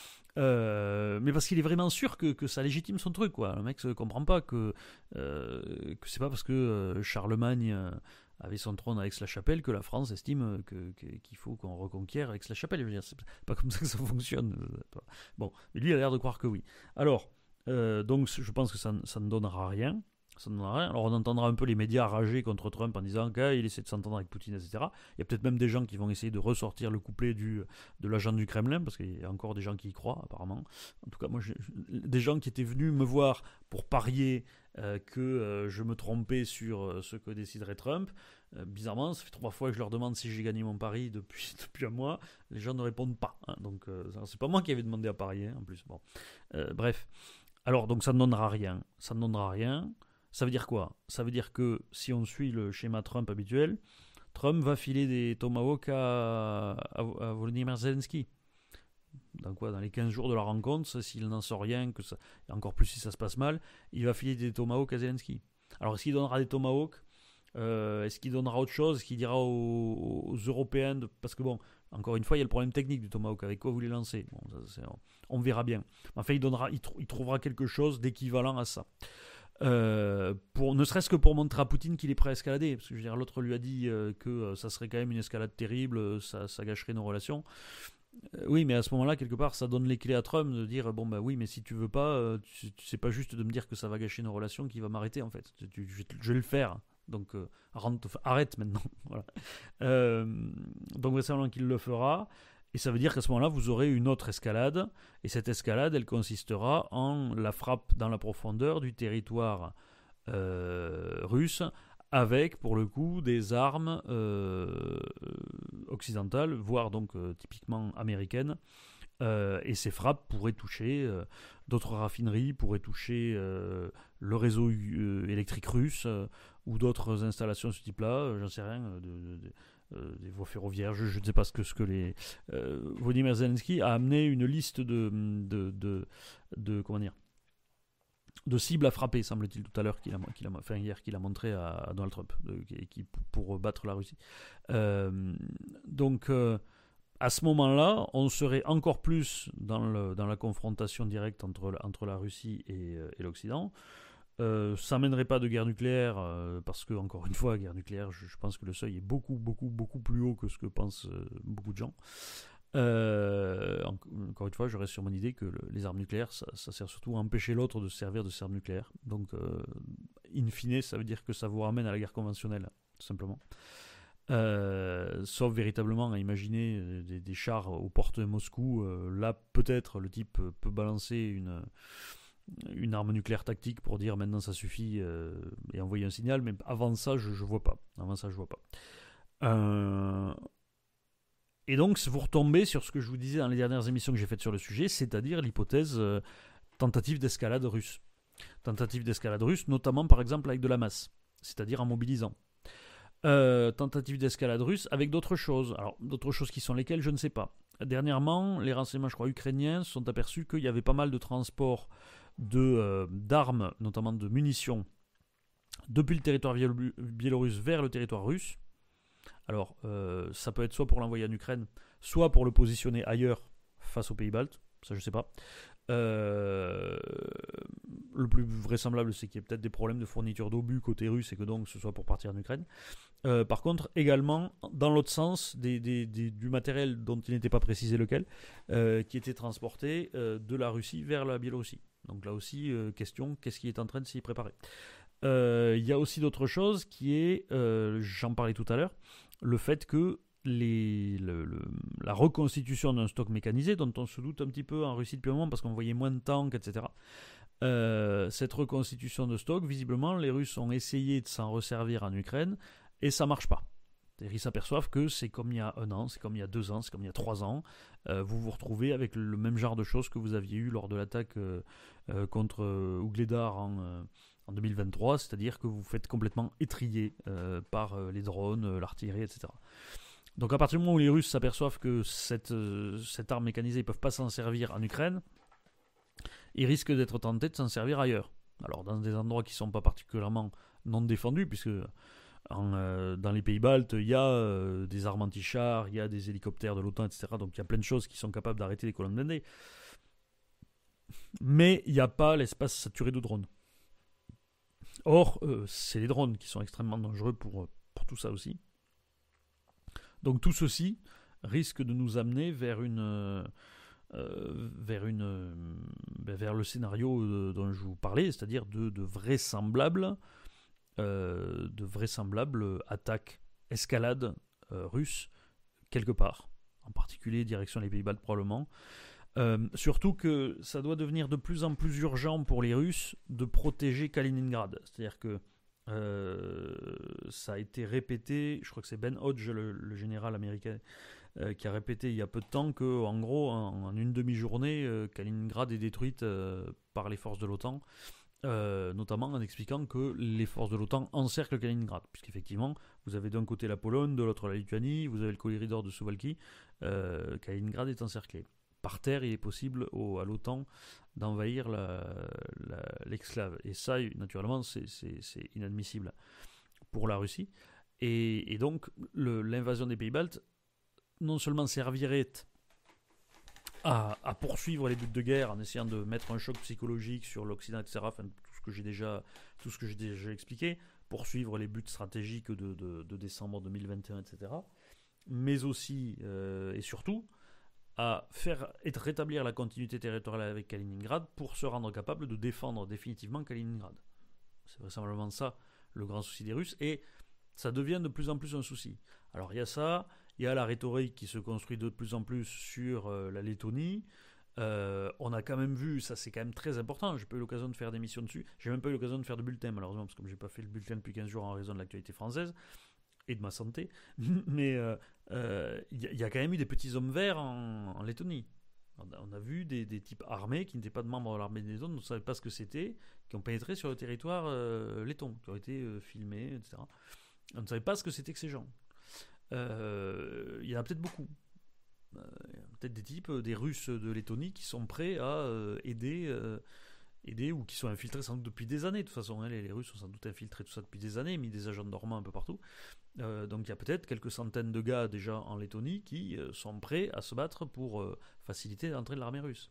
Euh, mais parce qu'il est vraiment sûr que, que ça légitime son truc, quoi. Le mec ne comprend pas que, euh, que c'est pas parce que euh, Charlemagne euh, avait son trône à Aix-la-Chapelle que la France estime que, que, qu'il faut qu'on reconquiert Aix-la-Chapelle. Je veux dire, c'est pas comme ça que ça fonctionne. Bon, mais lui il a l'air de croire que oui. Alors, euh, donc je pense que ça, ça ne donnera rien. Ça ne donnera rien. Alors on entendra un peu les médias rager contre Trump en disant qu'il essaie de s'entendre avec Poutine, et cetera. Il y a peut-être même des gens qui vont essayer de ressortir le couplet du, de l'agent du Kremlin, parce qu'il y a encore des gens qui y croient, apparemment. En tout cas, moi, j'ai, des gens qui étaient venus me voir pour parier euh, que euh, je me trompais sur euh, ce que déciderait Trump. Euh, bizarrement, ça fait trois fois que je leur demande si j'ai gagné mon pari depuis, depuis un mois. Les gens ne répondent pas. Hein. Donc, euh, c'est pas moi qui avais demandé à parier, hein, en plus. Bon. Euh, bref. Alors, donc ça ne donnera rien. Ça ne donnera rien. Ça veut dire quoi ? Ça veut dire que si on suit le schéma Trump habituel, Trump va filer des tomahawks à, à, à Volodymyr Zelensky. Dans quoi ? Dans les quinze jours de la rencontre, s'il n'en sort rien, que ça, et encore plus si ça se passe mal, il va filer des tomahawks à Zelensky. Alors est-ce qu'il donnera des tomahawks ? euh, Est-ce qu'il donnera autre chose ? Est-ce qu'il dira aux, aux Européens de, parce que bon, encore une fois, il y a le problème technique du tomahawk. Avec quoi vous les lancez ? Bon, ça, c'est, on, on verra bien. Enfin, il, donnera, il, tr- il trouvera quelque chose d'équivalent à ça. Euh, pour, ne serait-ce que pour montrer à Poutine qu'il est prêt à escalader, parce que je veux dire, l'autre lui a dit euh, que euh, ça serait quand même une escalade terrible, euh, ça, ça gâcherait nos relations. Euh, oui, mais à ce moment-là, quelque part, ça donne les clés à Trump de dire bon bah oui, mais si tu veux pas, euh, tu, tu c'est pas juste de me dire que ça va gâcher nos relations qui va m'arrêter en fait. Tu, tu, je, je vais le faire, donc euh, rentre, arrête maintenant. Voilà. Euh, donc vraisemblablement qu'il le fera. Et ça veut dire qu'à ce moment-là, vous aurez une autre escalade. Et cette escalade, elle consistera en la frappe dans la profondeur du territoire euh, russe, avec, pour le coup, des armes euh, occidentales, voire donc euh, typiquement américaines, Euh, et ces frappes pourraient toucher euh, d'autres raffineries, pourraient toucher euh, le réseau euh, électrique russe euh, ou d'autres installations de ce type-là, euh, j'en sais rien, de, de, de, euh, des voies ferroviaires, je, je ne sais pas ce que, ce que les... Euh, Volodymyr Zelensky a amené une liste de, de, de, de, comment dire, de cibles à frapper, semble-t-il, tout à l'heure, qu'il a, qu'il a, enfin hier, qu'il a montré à, à Donald Trump, de, qui, qui, pour battre la Russie. Euh, donc... Euh, à ce moment-là, on serait encore plus dans, le, dans la confrontation directe entre, entre la Russie et, et l'Occident. Euh, ça mènerait pas de guerre nucléaire, euh, parce que, encore une fois, guerre nucléaire, je, je pense que le seuil est beaucoup, beaucoup, beaucoup plus haut que ce que pensent euh, beaucoup de gens. Euh, en, encore une fois, je reste sur mon idée que le, les armes nucléaires, ça, ça sert surtout à empêcher l'autre de se servir de ces armes nucléaires. Donc, euh, in fine, ça veut dire que ça vous ramène à la guerre conventionnelle, tout simplement. Euh, sauf véritablement à imaginer des, des chars aux portes de Moscou. Euh, là, peut-être, le type peut balancer une, une arme nucléaire tactique pour dire maintenant ça suffit euh, et envoyer un signal, mais avant ça, je, je vois pas. Avant ça, je vois pas. Euh, et donc, vous retombez sur ce que je vous disais dans les dernières émissions que j'ai faites sur le sujet, c'est-à-dire l'hypothèse euh, tentative d'escalade russe. Tentative d'escalade russe, notamment par exemple avec de la masse, c'est-à-dire en mobilisant. Euh, tentative d'escalade russe avec d'autres choses. Alors, d'autres choses qui sont lesquelles, je ne sais pas. Dernièrement, les renseignements, je crois, ukrainiens se sont aperçus qu'il y avait pas mal de transports de, euh, d'armes, notamment de munitions, depuis le territoire biélorusse vers le territoire russe. Alors, euh, ça peut être soit pour l'envoyer en Ukraine, soit pour le positionner ailleurs, face aux pays baltes. Ça, je ne sais pas. Euh, le plus vraisemblable, c'est qu'il y ait peut-être des problèmes de fourniture d'obus côté russe et que donc ce soit pour partir en Ukraine. Euh, par contre, également, dans l'autre sens, des, des, des, du matériel dont il n'était pas précisé lequel, euh, qui était transporté euh, de la Russie vers la Biélorussie. Donc là aussi, euh, question, qu'est-ce qui est en train de s'y préparer ? Euh, il y a aussi d'autres choses qui est, euh, j'en parlais tout à l'heure, le fait que Les, le, le, la reconstitution d'un stock mécanisé, dont on se doute un petit peu en Russie depuis un moment parce qu'on voyait moins de tanks, et cetera. Euh, cette reconstitution de stock, visiblement, les Russes ont essayé de s'en resservir en Ukraine et ça marche pas. C'est-à-dire, ils s'aperçoivent que c'est comme il y a un an, c'est comme il y a deux ans, c'est comme il y a trois ans. Euh, vous vous retrouvez avec le même genre de choses que vous aviez eu lors de l'attaque euh, euh, contre euh, Ougledar en, euh, en deux mille vingt-trois, c'est-à-dire que vous vous faites complètement étrier euh, par euh, les drones, euh, l'artillerie, et cetera. Donc à partir du moment où les Russes s'aperçoivent que cette, euh, cette arme mécanisée, ils ne peuvent pas s'en servir en Ukraine, ils risquent d'être tentés de s'en servir ailleurs. Alors dans des endroits qui ne sont pas particulièrement non défendus, puisque en, euh, dans les pays baltes, il y a euh, des armes anti-chars, il y a des hélicoptères de l'OTAN, et cetera. Donc il y a plein de choses qui sont capables d'arrêter les colonnes blindées. Mais il n'y a pas l'espace saturé de drones. Or, euh, c'est les drones qui sont extrêmement dangereux pour, pour tout ça aussi. Donc tout ceci risque de nous amener vers une, euh, vers une, euh, vers le scénario euh, dont je vous parlais, c'est-à-dire de, de vraisemblables, euh, de vraisemblables attaques, escalades euh, russes quelque part, en particulier direction les Pays-Baltes probablement. Euh, surtout que ça doit devenir de plus en plus urgent pour les Russes de protéger Kaliningrad, c'est-à-dire que Euh, ça a été répété, je crois que c'est Ben Hodge, le, le général américain, euh, qui a répété il y a peu de temps que, en gros, en, en une demi-journée, euh, Kaliningrad est détruite euh, par les forces de l'OTAN, euh, notamment en expliquant que les forces de l'OTAN encerclent Kaliningrad, puisqu'effectivement, vous avez d'un côté la Pologne, de l'autre la Lituanie, vous avez le corridor de Suwalki, euh, Kaliningrad est encerclé. Par terre, il est possible au, à l'OTAN d'envahir la, la, l'exclave. Et ça, naturellement, c'est, c'est, c'est inadmissible pour la Russie. Et, et donc, le, l'invasion des Pays-Baltes, non seulement servirait à, à poursuivre les buts de guerre en essayant de mettre un choc psychologique sur l'Occident, et cetera, enfin, tout ce que j'ai déjà, tout ce que j'ai déjà expliqué, poursuivre les buts stratégiques de, de, de décembre deux mille vingt et un, et cetera, mais aussi, euh, et surtout, à faire rétablir la continuité territoriale avec Kaliningrad pour se rendre capable de défendre définitivement Kaliningrad. C'est vraisemblablement ça le grand souci des Russes, et ça devient de plus en plus un souci. Alors il y a ça, il y a la rhétorique qui se construit de plus en plus sur euh, la Lettonie. Euh, on a quand même vu, ça c'est quand même très important, j'ai pas eu l'occasion de faire d'émissions dessus, j'ai même pas eu l'occasion de faire de bulletin malheureusement, parce que comme j'ai pas fait le bulletin depuis quinze jours en raison de l'actualité française, et de ma santé, mais il euh, euh, y, y a quand même eu des petits hommes verts en, en Lettonie. On a, on a vu des, des types armés qui n'étaient pas de membres de l'armée lettonne, on ne savait pas ce que c'était, qui ont pénétré sur le territoire euh, letton, qui ont été euh, filmés, et cetera. On ne savait pas ce que c'était que ces gens. Euh, il y en a peut-être beaucoup. Euh, il y a peut-être des types, euh, des Russes de Lettonie qui sont prêts à euh, aider, euh, aider ou qui sont infiltrés sans doute depuis des années. De toute façon, hein, les, les Russes sont sans doute infiltrés tout ça depuis des années, mis des agents dormants un peu partout. Euh, donc il y a peut-être quelques centaines de gars déjà en Lettonie qui euh, sont prêts à se battre pour euh, faciliter l'entrée de l'armée russe.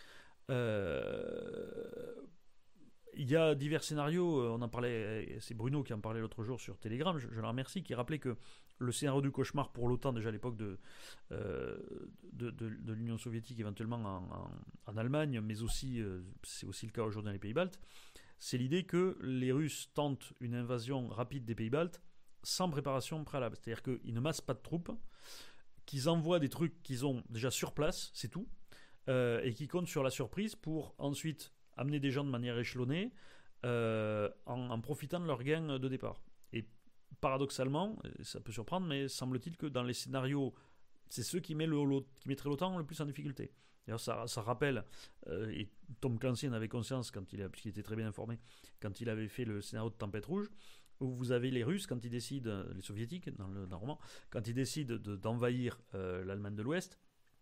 Euh, Il y a divers scénarios, on en parlait, c'est Bruno qui en parlait l'autre jour sur Telegram, je, je le remercie, qui rappelait que le scénario du cauchemar pour l'OTAN, déjà à l'époque de, euh, de, de, de l'Union soviétique, éventuellement en, en, en Allemagne, mais aussi, euh, c'est aussi le cas aujourd'hui dans les pays baltes, c'est l'idée que les Russes tentent une invasion rapide des pays baltes sans préparation préalable. C'est-à-dire qu'ils ne massent pas de troupes, qu'ils envoient des trucs qu'ils ont déjà sur place, c'est tout, euh, et qu'ils comptent sur la surprise pour ensuite amener des gens de manière échelonnée euh, en, en profitant de leur gain de départ. Et paradoxalement, ça peut surprendre, mais semble-t-il que dans les scénarios, c'est ceux qui, met le, qui mettraient l'OTAN le plus en difficulté. D'ailleurs, ça, ça rappelle, euh, et Tom Clancy en avait conscience, quand il a, puisqu'il était très bien informé, quand il avait fait le scénario de Tempête Rouge, où vous avez les Russes, quand ils décident, les Soviétiques, dans le, dans le roman, quand ils décident de, d'envahir euh, l'Allemagne de l'Ouest,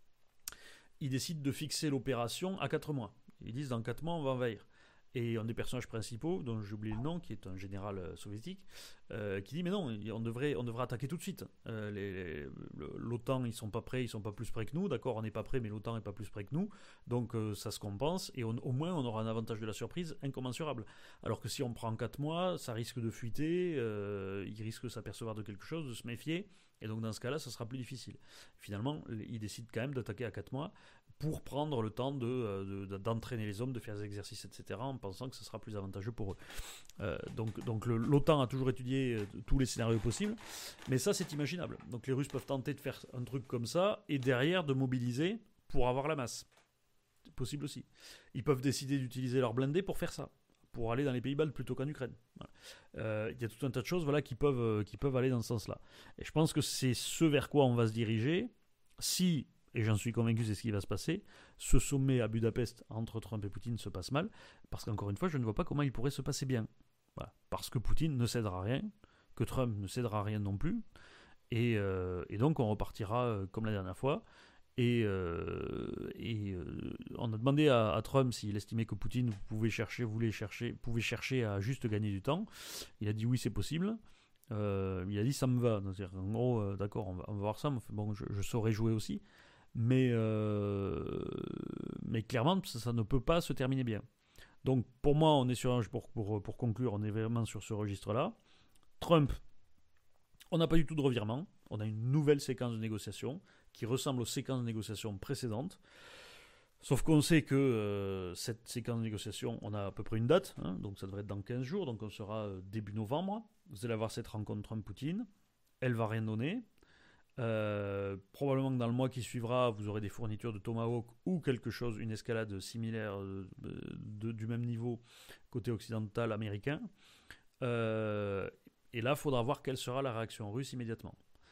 ils décident de fixer l'opération à quatre mois. Ils disent dans quatre mois on va envahir. Et un des personnages principaux, dont j'ai oublié le nom, qui est un général euh, soviétique, euh, qui dit mais non, on devrait, on devrait attaquer tout de suite. Euh, les, les, L'OTAN, ils sont pas prêts, ils sont pas plus prêts que nous. D'accord, on n'est pas prêts, mais l'OTAN n'est pas plus prêt que nous. Donc euh, ça se compense et on, au moins on aura un avantage de la surprise incommensurable. Alors que si on prend quatre mois, ça risque de fuiter, euh, il risque de s'apercevoir de quelque chose, de se méfier. Et donc dans ce cas-là, ça sera plus difficile. Finalement, ils décident quand même d'attaquer à quatre mois pour prendre le temps de, de, d'entraîner les hommes, de faire des exercices, et cetera, en pensant que ce sera plus avantageux pour eux. Euh, donc donc le, l'OTAN a toujours étudié tous les scénarios possibles, mais ça c'est imaginable. Donc les Russes peuvent tenter de faire un truc comme ça, et derrière de mobiliser pour avoir la masse. C'est possible aussi. Ils peuvent décider d'utiliser leurs blindés pour faire ça, pour aller dans les pays baltes plutôt qu'en Ukraine. Voilà. Euh, il y a tout un tas de choses voilà, qui, peuvent, qui peuvent aller dans ce sens-là. Et je pense que c'est ce vers quoi on va se diriger si, et j'en suis convaincu c'est ce qui va se passer, ce sommet à Budapest entre Trump et Poutine se passe mal, parce qu'encore une fois, je ne vois pas comment il pourrait se passer bien. Voilà. Parce que Poutine ne cédera rien, que Trump ne cédera rien non plus, et, euh, et donc on repartira euh, comme la dernière fois. Et, euh, et euh, on a demandé à, à Trump s'il estimait que Poutine pouvait chercher, voulait chercher, pouvait chercher à juste gagner du temps. Il a dit oui, c'est possible. Euh, il a dit ça me va. C'est-à-dire, en gros, euh, d'accord, on va, on va voir ça. Bon, je, je saurais jouer aussi, mais euh, mais clairement, ça, ça ne peut pas se terminer bien. Donc pour moi, on est sur pour pour pour conclure, on est vraiment sur ce registre-là. Trump, on n'a pas du tout de revirement. On a une nouvelle séquence de négociations qui ressemble aux séquences de négociations précédentes. Sauf qu'on sait que euh, cette séquence de négociations, on a à peu près une date, hein, donc ça devrait être dans quinze jours, donc on sera euh, début novembre. Vous allez avoir cette rencontre Trump-Poutine. Elle va rien donner. Euh, probablement que dans le mois qui suivra, vous aurez des fournitures de Tomahawk ou quelque chose, une escalade similaire de, de, du même niveau côté occidental américain. Euh, et là, il faudra voir quelle sera la réaction russe immédiatement.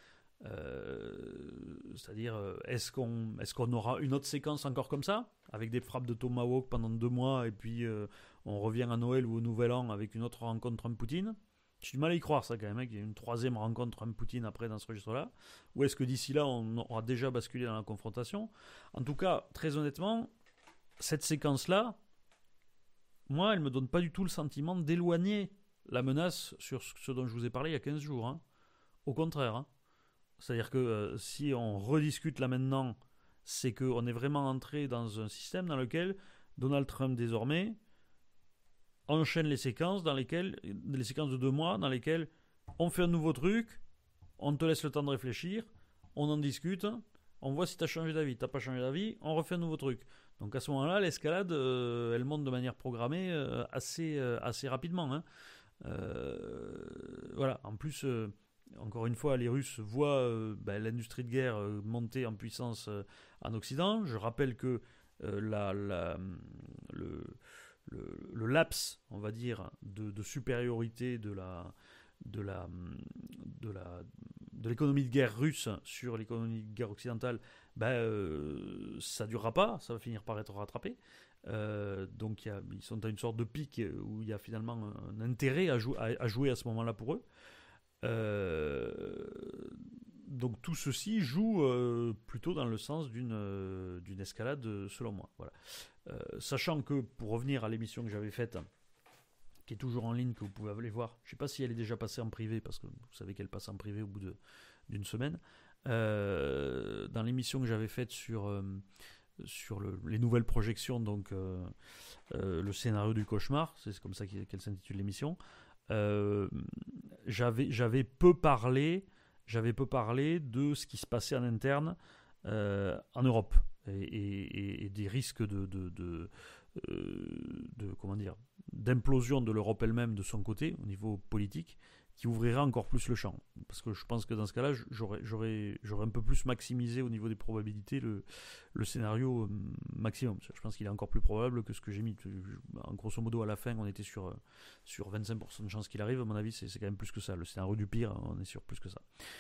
Euh, c'est-à-dire, est-ce qu'on, est-ce qu'on aura une autre séquence encore comme ça, avec des frappes de Tomahawk pendant deux mois, et puis euh, on revient à Noël ou au Nouvel An avec une autre rencontre Trump-Poutine? J'ai du mal à y croire, ça, quand même, hein, qu'il y ait une troisième rencontre Trump-Poutine après dans ce registre-là. Ou est-ce que d'ici là, on aura déjà basculé dans la confrontation? En tout cas, très honnêtement, cette séquence-là, moi, elle me donne pas du tout le sentiment d'éloigner la menace sur ce dont je vous ai parlé il y a quinze jours. Hein. Au contraire, hein. C'est-à-dire que euh, si on rediscute là maintenant, c'est qu'on est vraiment entré dans un système dans lequel Donald Trump désormais enchaîne les séquences dans lesquelles, les séquences de deux mois dans lesquelles on fait un nouveau truc, on te laisse le temps de réfléchir, on en discute, on voit si tu as changé d'avis. Tu n'as pas changé d'avis, on refait un nouveau truc. Donc à ce moment-là, l'escalade, euh, elle monte de manière programmée euh, assez, euh, assez rapidement. Hein. Euh, voilà, en plus... Euh, Encore une fois, les Russes voient euh, ben, l'industrie de guerre euh, monter en puissance euh, en Occident. Je rappelle que euh, la, la, le, le, le laps, on va dire, de, de supériorité de la, de la, de la, de l'économie de guerre russe sur l'économie de guerre occidentale ben, euh, ça ne durera pas, ça va finir par être rattrapé. Euh, donc y a, ils sont à une sorte de pic où il y a finalement un intérêt à, jou- à, à jouer à ce moment-là pour eux. Euh, donc tout ceci joue euh, plutôt dans le sens d'une, euh, d'une escalade, selon moi. Voilà. Euh, sachant que, pour revenir à l'émission que j'avais faite, qui est toujours en ligne, que vous pouvez aller voir, je ne sais pas si elle est déjà passée en privé, parce que vous savez qu'elle passe en privé au bout de, d'une semaine. Euh, dans l'émission que j'avais faite sur, euh, sur le, les nouvelles projections, donc euh, euh, le scénario du cauchemar, c'est comme ça qu'elle s'intitule l'émission, euh, j'avais, j'avais peu parlé, j'avais peu parlé de ce qui se passait en interne euh, en Europe et, et, et des risques de, de, de, euh, de comment dire, d'implosion de l'Europe elle-même de son côté au niveau politique, qui ouvrira encore plus le champ. Parce que je pense que dans ce cas-là, j'aurais, j'aurais, j'aurais un peu plus maximisé au niveau des probabilités le, le scénario maximum. Je pense qu'il est encore plus probable que ce que j'ai mis. En grosso modo, à la fin, on était sur, sur vingt-cinq pour cent de chances qu'il arrive. À mon avis, c'est, c'est quand même plus que ça. Le scénario du pire, on est sur plus que ça.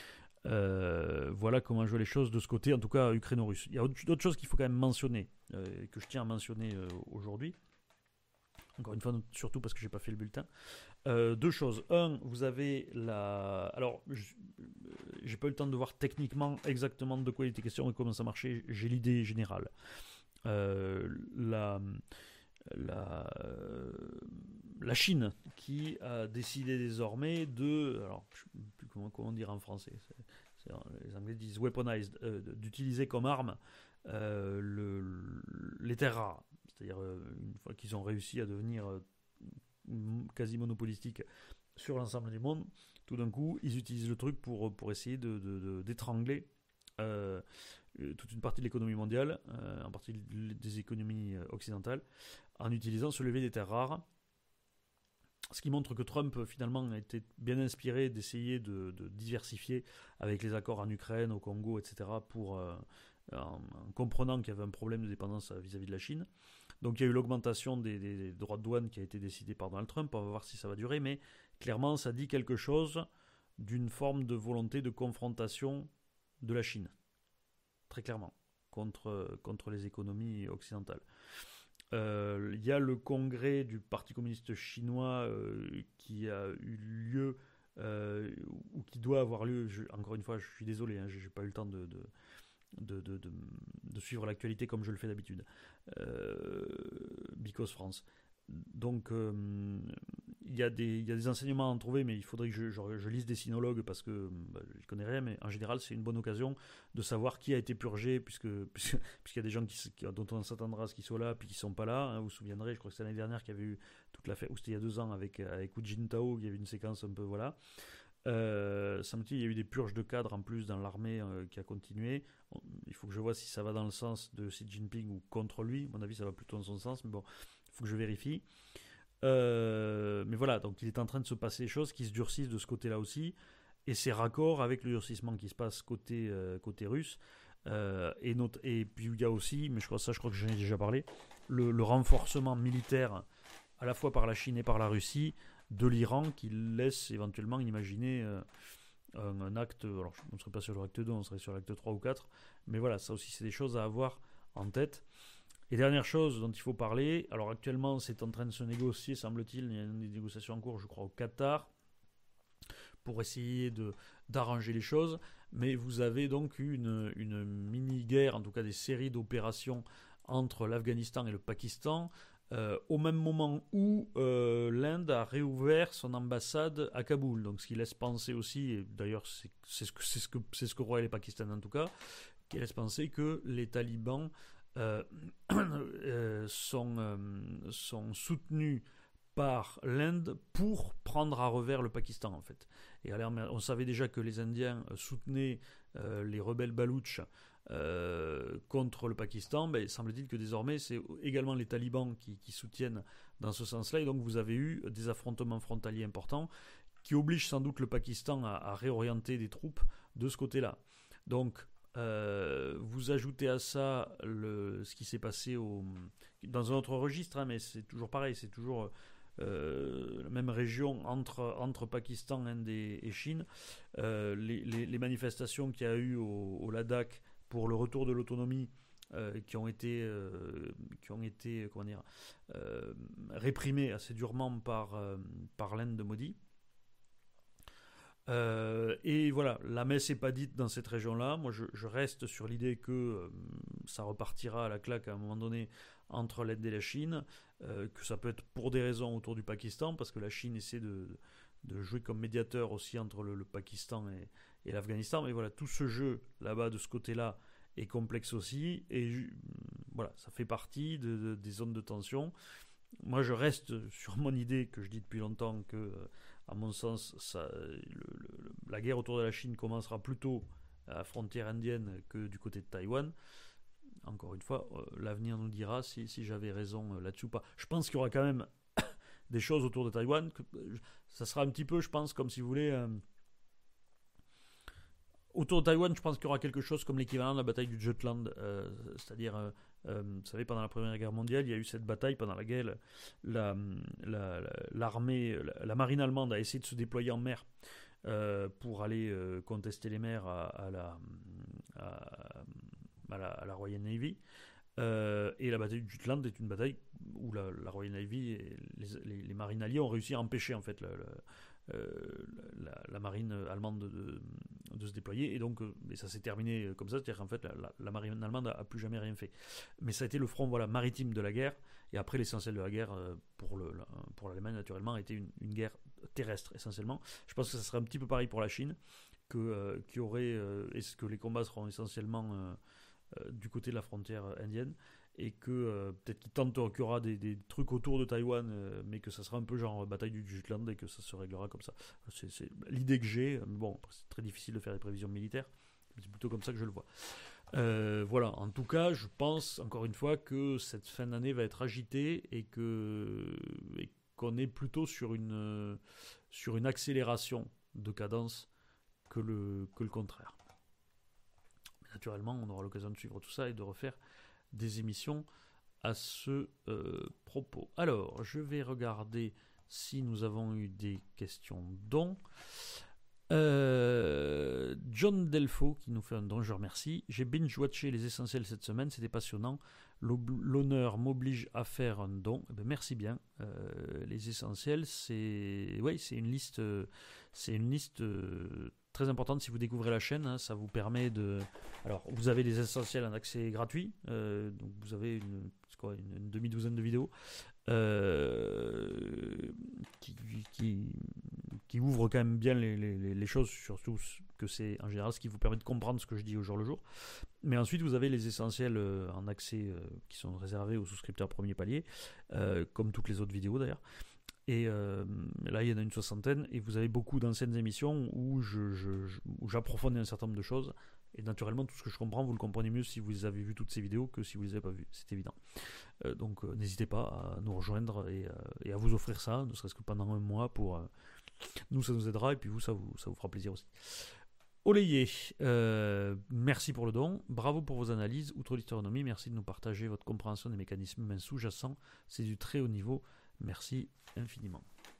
Euh, voilà comment jouer les choses de ce côté, en tout cas ukraino-russe. Il y a d'autres choses qu'il faut quand même mentionner, euh, que je tiens à mentionner euh, aujourd'hui. Encore une fois, surtout parce que j'ai pas fait le bulletin. Euh, deux choses. Un, vous avez la. Alors, j'ai pas eu le temps de voir techniquement exactement de quoi il était question et comment ça marchait. J'ai l'idée générale. Euh, la, la, la Chine qui a décidé désormais de. Alors, je sais plus comment, comment dire en français. C'est, c'est, les Anglais disent weaponized, euh, d'utiliser comme arme euh, le, les terres rares. C'est-à-dire, une fois qu'ils ont réussi à devenir quasi monopolistique sur l'ensemble du monde, tout d'un coup, ils utilisent le truc pour, pour essayer de, de, de, d'étrangler euh, toute une partie de l'économie mondiale, euh, en partie des économies occidentales, en utilisant ce levier des terres rares. Ce qui montre que Trump, finalement, a été bien inspiré d'essayer de, de diversifier avec les accords en Ukraine, au Congo, et cetera, pour, euh, en, en comprenant qu'il y avait un problème de dépendance vis-à-vis de la Chine. Donc il y a eu l'augmentation des, des, des droits de douane qui a été décidée par Donald Trump, on va voir si ça va durer, mais clairement ça dit quelque chose d'une forme de volonté de confrontation de la Chine, très clairement, contre, contre les économies occidentales. Euh, il y a le congrès du Parti communiste chinois euh, qui a eu lieu, euh, ou qui doit avoir lieu, je, encore une fois je suis désolé, hein, je n'ai pas eu le temps de... de De, de, de, de suivre l'actualité comme je le fais d'habitude. Euh, Because France. Donc, il euh, y, y a des enseignements à en trouver, mais il faudrait que je, je, je lise des sinologues parce que bah, je ne connais rien, mais en général, c'est une bonne occasion de savoir qui a été purgé, puisque, puisque, puisqu'il y a des gens qui, qui, dont on s'attendra à ce qu'ils soient là, puis qui ne sont pas là. Hein, vous vous souviendrez, je crois que c'est l'année dernière qu'il y avait eu toute l'affaire, ou c'était il y a deux ans avec, avec Hu Jintao, il y avait une séquence un peu, voilà. Euh, semble-t-il, il y a eu des purges de cadres en plus dans l'armée euh, qui a continué. On, il faut que je vois si ça va dans le sens de Xi Jinping ou contre lui. À mon avis, ça va plutôt dans son sens, mais bon, il faut que je vérifie. Euh, mais voilà, donc il est en train de se passer des choses qui se durcissent de ce côté-là aussi, et c'est raccord avec le durcissement qui se passe côté, euh, côté russe. Euh, et, notre, et puis il y a aussi, mais je crois ça, je crois que j'en ai déjà parlé, le, le renforcement militaire à la fois par la Chine et par la Russie de l'Iran, qui laisse éventuellement imaginer euh, un, un acte, alors on ne serait pas sur l'acte deux, on serait sur l'acte trois ou quatre, mais voilà, ça aussi c'est des choses à avoir en tête. Et dernière chose dont il faut parler, alors actuellement c'est en train de se négocier, semble-t-il, il y a des négociations en cours, je crois, au Qatar, pour essayer de, d'arranger les choses, mais vous avez donc eu une, une mini-guerre, en tout cas des séries d'opérations entre l'Afghanistan et le Pakistan, Euh, au même moment où euh, l'Inde a réouvert son ambassade à Kaboul. Donc ce qui laisse penser aussi, et d'ailleurs c'est, c'est, ce que, c'est, ce que, c'est ce que croient les Pakistanais en tout cas, qui laisse penser que les talibans euh, euh, sont, euh, sont soutenus par l'Inde pour prendre à revers le Pakistan en fait. Et alors, on savait déjà que les Indiens soutenaient euh, les rebelles baloutches Euh, contre le Pakistan, ben, semble-t-il que désormais c'est également les talibans qui, qui soutiennent dans ce sens-là, et donc vous avez eu des affrontements frontaliers importants qui obligent sans doute le Pakistan à, à réorienter des troupes de ce côté-là. Donc euh, vous ajoutez à ça le, ce qui s'est passé au, dans un autre registre, hein, mais c'est toujours pareil, c'est toujours euh, la même région entre, entre Pakistan, Inde et, et Chine, euh, les, les, les manifestations qu'il y a eu au, au Ladakh pour le retour de l'autonomie euh, qui ont été, euh, qui ont été comment dire, euh, réprimés assez durement par, euh, par l'Inde de Modi. Euh, et voilà, la messe n'est pas dite dans cette région-là. Moi, je, je reste sur l'idée que euh, ça repartira à la claque à un moment donné entre l'Inde et la Chine, euh, que ça peut être pour des raisons autour du Pakistan, parce que la Chine essaie de, de jouer comme médiateur aussi entre le, le Pakistan et, et l'Afghanistan. Mais voilà, tout ce jeu là-bas, de ce côté-là, est complexe aussi. Et voilà, ça fait partie de, de, des zones de tension. Moi, je reste sur mon idée que je dis depuis longtemps que, euh, à mon sens, ça, le, le, la guerre autour de la Chine commencera plutôt à la frontière indienne que du côté de Taïwan. Encore une fois, euh, l'avenir nous dira si, si j'avais raison euh, là-dessus ou pas. Je pense qu'il y aura quand même des choses autour de Taïwan. Que, euh, ça sera un petit peu, je pense, comme si vous voulez... Euh, autour de Taïwan, je pense qu'il y aura quelque chose comme l'équivalent de la bataille du Jutland, euh, c'est-à-dire, euh, euh, vous savez, pendant la Première Guerre mondiale, il y a eu cette bataille pendant laquelle la, la, la, l'armée, la, la marine allemande a essayé de se déployer en mer euh, pour aller euh, contester les mers à, à, la, à, à, la, à la Royal Navy. Euh, et la bataille du Jutland est une bataille où la, la Royal Navy et les, les, les marines alliées ont réussi à empêcher en fait le, le, euh, la, la marine allemande de, de, de se déployer, et donc et ça s'est terminé comme ça, c'est-à-dire qu'en fait la, la, la marine allemande a, a plus jamais rien fait. Mais ça a été le front voilà, maritime de la guerre, et après l'essentiel de la guerre pour, le, la, pour l'Allemagne naturellement a été une, une guerre terrestre essentiellement. Je pense que ça sera un petit peu pareil pour la Chine, que, euh, qui aurait, euh, est-ce que les combats seront essentiellement euh, euh, du côté de la frontière indienne, et que euh, peut-être qu'il tente qu'il y aura des, des trucs autour de Taïwan, euh, mais que ça sera un peu genre bataille du Jutland et que ça se réglera comme ça. C'est, c'est l'idée que j'ai. Bon, c'est très difficile de faire des prévisions militaires, mais c'est plutôt comme ça que je le vois. Euh, voilà, en tout cas, je pense encore une fois que cette fin d'année va être agitée et, que, et qu'on est plutôt sur une, sur une accélération de cadence que le, que le contraire. Naturellement, on aura l'occasion de suivre tout ça et de refaire des émissions à ce euh, propos. Alors, je vais regarder si nous avons eu des questions dons. Euh, John Delfo qui nous fait un don, je remercie. J'ai binge-watché les essentiels cette semaine, c'était passionnant. L'honneur m'oblige à faire un don. Eh bien, merci bien. Euh, les essentiels, c'est, ouais, c'est une liste, c'est une liste euh, très importante si vous découvrez la chaîne. Hein, ça vous permet de. Alors, vous avez les essentiels en accès gratuit. Euh, donc, vous avez une, c'est quoi, une, une demi-douzaine de vidéos euh, qui, qui, qui ouvrent quand même bien les, les, les choses, surtout que c'est en général ce qui vous permet de comprendre ce que je dis au jour le jour. Mais ensuite, vous avez les essentiels euh, en accès euh, qui sont réservés aux souscripteurs premier palier, euh, comme toutes les autres vidéos d'ailleurs. Et euh, là, il y en a une soixantaine, et vous avez beaucoup d'anciennes émissions où, je, je, je, où j'approfondis un certain nombre de choses. Et naturellement, tout ce que je comprends, vous le comprenez mieux si vous avez vu toutes ces vidéos que si vous ne les avez pas vues, c'est évident. Euh, donc, euh, n'hésitez pas à nous rejoindre et, euh, et à vous offrir ça, ne serait-ce que pendant un mois. Pour euh, nous, ça nous aidera, et puis vous, ça vous, ça vous fera plaisir aussi. Oléier, euh, merci pour le don, bravo pour vos analyses. Outre l'historionomie, merci de nous partager votre compréhension des mécanismes humains sous-jacents. C'est du très haut niveau. Merci infiniment.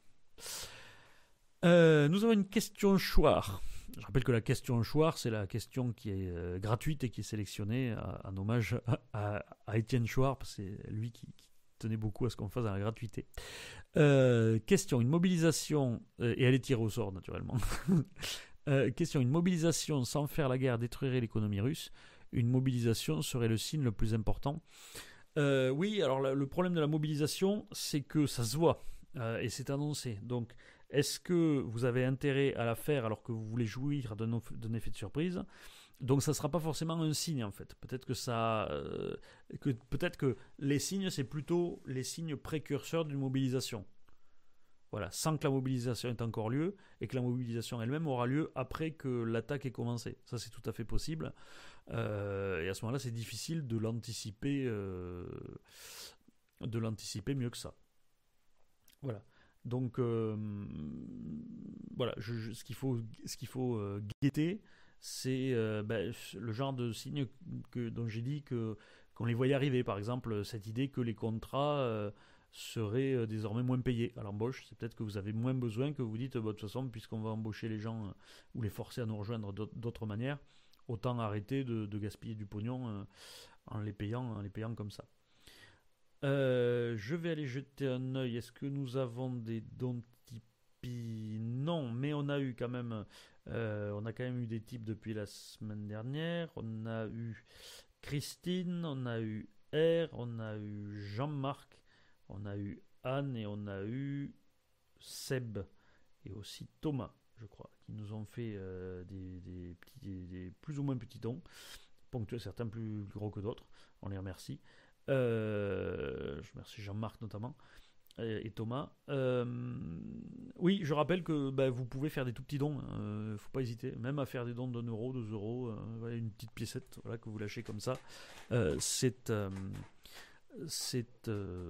Euh, nous avons une question choir. Je rappelle que la question choir, c'est la question qui est euh, gratuite et qui est sélectionnée en hommage à, à, à Étienne Chouard, parce que c'est lui qui, qui tenait beaucoup à ce qu'on fasse dans la gratuité. Euh, question, une mobilisation, euh, et elle est tirée au sort naturellement. euh, question, une mobilisation sans faire la guerre détruirait l'économie russe. Une mobilisation serait le signe le plus important. Euh, oui, alors la, le problème de la mobilisation, c'est que ça se voit euh, et c'est annoncé. Donc, est-ce que vous avez intérêt à la faire alors que vous voulez jouir d'un, d'un effet de surprise ? Donc, ça ne sera pas forcément un signe en fait. Peut-être que ça, euh, que peut-être que les signes, c'est plutôt les signes précurseurs d'une mobilisation. Voilà, sans que la mobilisation ait encore lieu et que la mobilisation elle-même aura lieu après que l'attaque ait commencé. Ça, c'est tout à fait possible. Euh, et à ce moment-là, c'est difficile de l'anticiper, euh, de l'anticiper mieux que ça. Voilà. Donc, euh, voilà, je, je, ce qu'il faut, ce qu'il faut euh, guetter, c'est euh, ben, le genre de signe que, dont j'ai dit que, qu'on les voyait arriver. Par exemple, cette idée que les contrats euh, seraient désormais moins payés à l'embauche. C'est peut-être que vous avez moins besoin, que vous dites, bah, de toute façon, puisqu'on va embaucher les gens euh, ou les forcer à nous rejoindre d'autres manières, autant arrêter de, de gaspiller du pognon euh, en les payant, en les payant comme ça. Euh, je vais aller jeter un œil. Est-ce que nous avons des dons Tipeee? Non, mais on a eu quand même, euh, on a quand même eu des types depuis la semaine dernière. On a eu Christine, on a eu R, on a eu Jean-Marc, on a eu Anne et on a eu Seb et aussi Thomas, je crois, qui nous ont fait euh, des, des, petits, des, des plus ou moins petits dons, ponctuels, certains plus gros que d'autres. On les remercie. Euh, je remercie Jean-Marc notamment et, et Thomas. Euh, oui, je rappelle que bah, vous pouvez faire des tout petits dons. Il euh, ne faut pas hésiter, même à faire des dons d'un euro, deux euros, euh, voilà, une petite piécette voilà, que vous lâchez comme ça. Euh, c'est euh, c'est euh,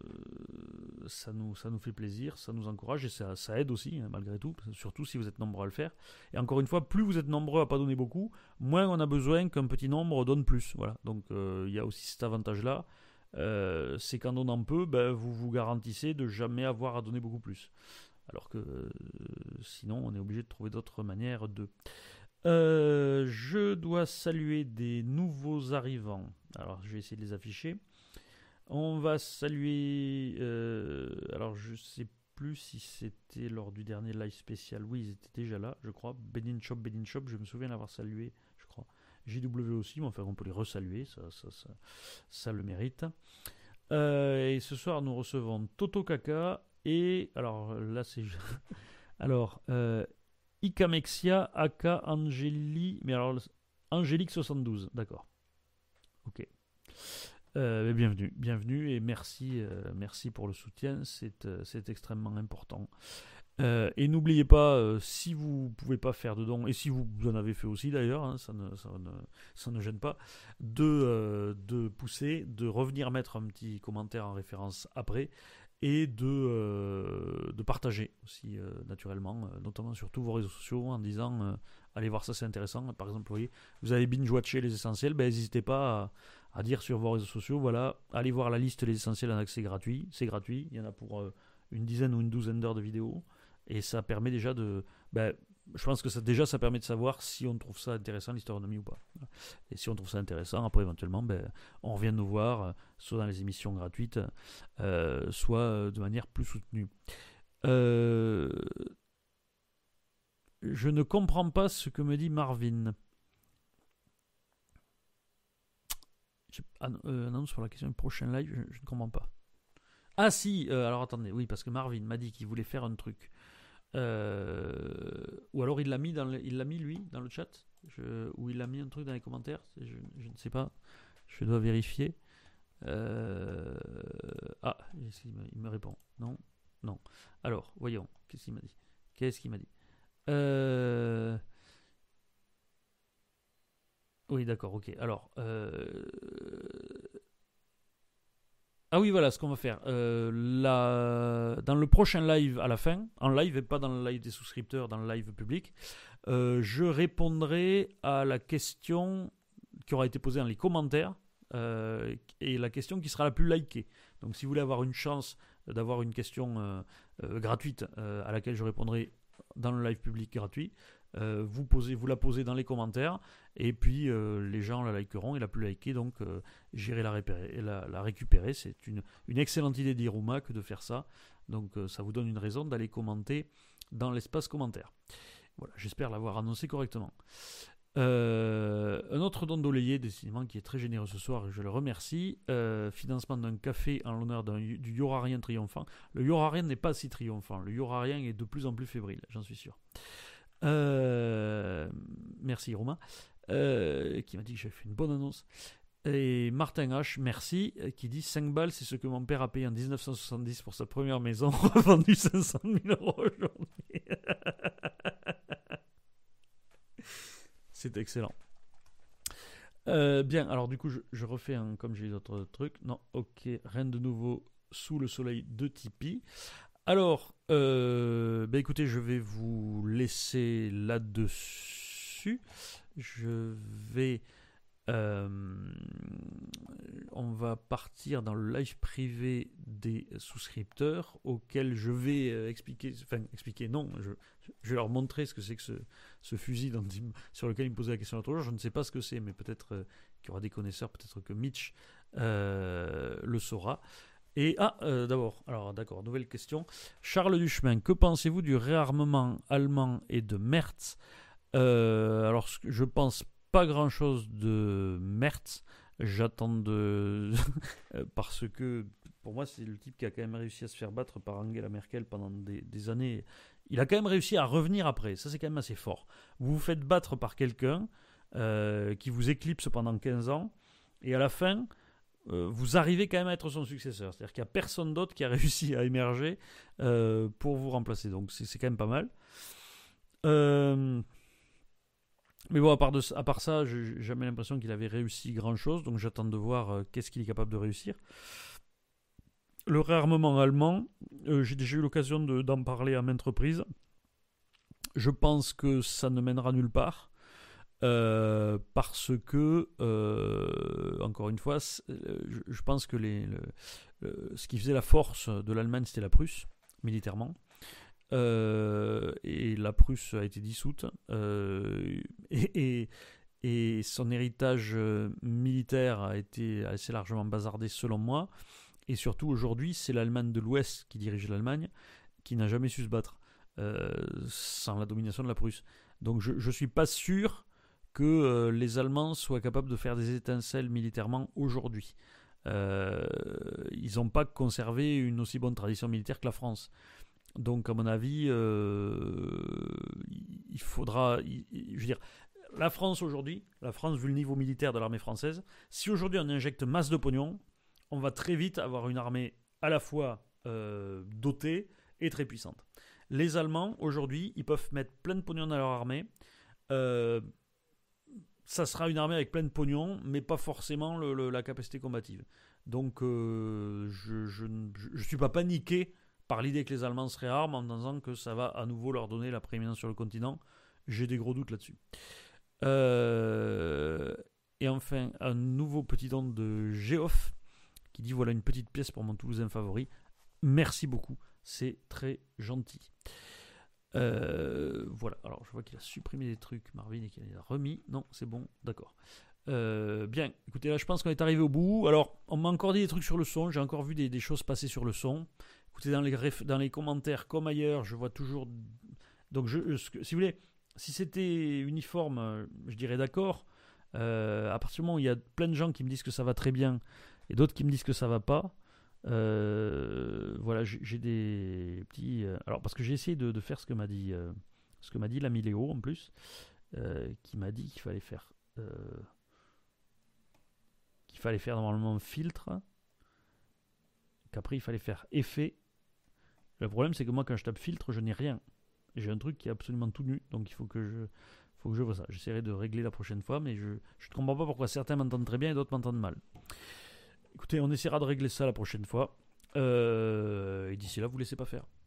ça nous ça nous fait plaisir, ça nous encourage et ça, ça aide aussi hein, malgré tout, surtout si vous êtes nombreux à le faire. Et encore une fois, plus vous êtes nombreux à pas donner beaucoup, moins on a besoin qu'un petit nombre donne plus. Voilà. Donc il euh, y a aussi cet avantage là. Euh, c'est qu'en donnant peu, ben, vous vous garantissez de jamais avoir à donner beaucoup plus. Alors que euh, sinon on est obligé de trouver d'autres manières de. Euh, je dois saluer des nouveaux arrivants. Alors je vais essayer de les afficher. On va saluer. Euh, alors, je sais plus si c'était lors du dernier live spécial. Oui, ils étaient déjà là, je crois. Bedin Shop, Bedin Shop, je me souviens l'avoir salué, je crois. J W aussi, mais enfin, on peut les resaluer, ça, ça, ça, ça le mérite. Euh, et ce soir, nous recevons Toto Kaka et. Alors là, c'est. alors, euh, Ikamexia, Aka, Angélie. Mais alors, Angélique soixante-douze, d'accord. Ok. Euh, bienvenue, bienvenue et merci, euh, merci pour le soutien, c'est, euh, c'est extrêmement important. Euh, et n'oubliez pas, euh, si vous ne pouvez pas faire de dons, et si vous en avez fait aussi d'ailleurs, hein, ça, ne, ça, ne, ça ne gêne pas, de, euh, de pousser, de revenir mettre un petit commentaire en référence après, et de, euh, de partager aussi euh, naturellement, euh, notamment sur tous vos réseaux sociaux en disant euh, allez voir ça c'est intéressant. Par exemple, vous voyez, vous avez binge-watché les essentiels, ben, n'hésitez pas à à dire sur vos réseaux sociaux, voilà, allez voir la liste des essentiels en accès gratuit, c'est gratuit, il y en a pour euh, une dizaine ou une douzaine d'heures de vidéos, et ça permet déjà de, ben, je pense que ça, déjà ça permet de savoir si on trouve ça intéressant l'historionomie ou pas. Et si on trouve ça intéressant, après éventuellement, ben, on revient nous voir, soit dans les émissions gratuites, euh, soit de manière plus soutenue. Euh, je ne comprends pas ce que me dit Marvin. Euh, annonce pour la question du prochain live, je, je ne comprends pas. Ah si, euh, alors attendez, oui, parce que Marvin m'a dit qu'il voulait faire un truc. Euh, ou alors il l'a mis, dans le, il l'a mis lui, dans le chat, je, ou il l'a mis un truc dans les commentaires, je, je ne sais pas, je dois vérifier. Euh, ah, il me, il me répond, non, non. Alors, voyons, qu'est-ce qu'il m'a dit Qu'est-ce qu'il m'a dit euh, Oui, d'accord, ok. Alors, euh... ah oui, voilà ce qu'on va faire. Euh, la... Dans le prochain live à la fin, en live et pas dans le live des souscripteurs, dans le live public, euh, je répondrai à la question qui aura été posée dans les commentaires euh, et la question qui sera la plus likée. Donc, si vous voulez avoir une chance d'avoir une question euh, euh, gratuite euh, à laquelle je répondrai dans le live public gratuit, Euh, vous, posez, vous la posez dans les commentaires et puis euh, les gens la likeront et la plus likée, donc euh, j'irai la, récupérer, la, la récupérer. C'est une, une excellente idée d'Iruma que de faire ça, donc euh, ça vous donne une raison d'aller commenter dans l'espace commentaire. Voilà, j'espère l'avoir annoncé correctement. Euh, un autre don d'Oleillé, décidément, qui est très généreux ce soir, et je le remercie. Euh, financement d'un café en l'honneur d'un, du Yorarien triomphant. Le Yorarien n'est pas si triomphant, le Yorarien est de plus en plus fébrile, j'en suis sûr. Euh, merci Romain, euh, qui m'a dit que j'avais fait une bonne annonce. Et Martin H, merci, qui dit cinq balles, c'est ce que mon père a payé en dix-neuf cent soixante-dix pour sa première maison, revendu cinq cent mille euros aujourd'hui. C'est excellent. Euh, bien, alors du coup, je, je refais un, comme j'ai eu d'autres trucs. Non, ok, rien de nouveau sous le soleil de Tipeee. Alors, euh, bah écoutez, je vais vous laisser là-dessus. Je vais Euh, on va partir dans le live privé des souscripteurs auquel je vais euh, expliquer, enfin expliquer, non, je, je vais leur montrer ce que c'est que ce, ce fusil dont il, sur lequel il me posait la question l'autre jour. Je ne sais pas ce que c'est, mais peut-être euh, qu'il y aura des connaisseurs, peut-être que Mitch euh, le saura. Et ah, euh, d'abord, alors d'accord, nouvelle question. Charles Duchemin, que pensez-vous du réarmement allemand et de Merz? euh, Alors, je pense pas grand-chose de Merz. J'attends de... parce que, pour moi, c'est le type qui a quand même réussi à se faire battre par Angela Merkel pendant des, des années. Il a quand même réussi à revenir après. Ça, c'est quand même assez fort. Vous vous faites battre par quelqu'un euh, qui vous éclipse pendant quinze ans, et à la fin... Euh, vous arrivez quand même à être son successeur. C'est-à-dire qu'il n'y a personne d'autre qui a réussi à émerger euh, pour vous remplacer. Donc c'est, c'est quand même pas mal. Euh, mais bon, à part, de, à part ça, j'ai jamais l'impression qu'il avait réussi grand-chose. Donc j'attends de voir euh, qu'est-ce qu'il est capable de réussir. Le réarmement allemand, euh, j'ai déjà eu l'occasion de, d'en parler à maintes reprises. Je pense que ça ne mènera nulle part. Euh, parce que, euh, encore une fois, je, je pense que les, le, le, ce qui faisait la force de l'Allemagne, c'était la Prusse, militairement. Euh, et la Prusse a été dissoute. Euh, et, et, et son héritage militaire a été assez largement bazardé, selon moi. Et surtout, aujourd'hui, c'est l'Allemagne de l'Ouest qui dirige l'Allemagne, qui n'a jamais su se battre euh, sans la domination de la Prusse. Donc je ne suis pas sûr que euh, les Allemands soient capables de faire des étincelles militairement aujourd'hui. Euh, ils n'ont pas conservé une aussi bonne tradition militaire que la France. Donc, à mon avis, euh, il faudra... Il, je veux dire, la France aujourd'hui, la France, vu le niveau militaire de l'armée française, si aujourd'hui on injecte masse de pognon, on va très vite avoir une armée à la fois euh, dotée et très puissante. Les Allemands, aujourd'hui, ils peuvent mettre plein de pognon dans leur armée. Euh, ça sera une armée avec plein de pognon, mais pas forcément le, le, la capacité combative. Donc, euh, je ne suis pas paniqué par l'idée que les Allemands se réarment en disant que ça va à nouveau leur donner la prééminence sur le continent. J'ai des gros doutes là-dessus. Euh, et enfin, un nouveau petit don de Géoff qui dit « Voilà une petite pièce pour mon Toulousain favori. Merci beaucoup, c'est très gentil. » Euh, voilà, alors je vois qu'il a supprimé des trucs, Marvin, et qu'il les a remis. Non, c'est bon, d'accord. Euh, bien, écoutez, là je pense qu'on est arrivé au bout. Alors, on m'a encore dit des trucs sur le son, j'ai encore vu des, des choses passer sur le son. Écoutez, dans les, dans les commentaires, comme ailleurs, je vois toujours... Donc, je, je, si vous voulez, si c'était uniforme, je dirais d'accord. Euh, à partir du moment où il y a plein de gens qui me disent que ça va très bien, et d'autres qui me disent que ça va pas, Euh, voilà, j'ai, j'ai des petits. Euh, alors, parce que j'ai essayé de, de faire ce que m'a dit, euh, ce que m'a dit l'ami Léo en plus, euh, qui m'a dit qu'il fallait faire, euh, qu'il fallait faire normalement filtre, qu'après il fallait faire effet. Le problème, c'est que moi, quand je tape filtre, je n'ai rien. J'ai un truc qui est absolument tout nu, donc il faut que je, faut que je vois ça. J'essaierai de régler la prochaine fois, mais je, je ne comprends pas pourquoi certains m'entendent très bien et d'autres m'entendent mal. Écoutez, on essaiera de régler ça la prochaine fois. Euh, et d'ici là, vous ne laissez pas faire.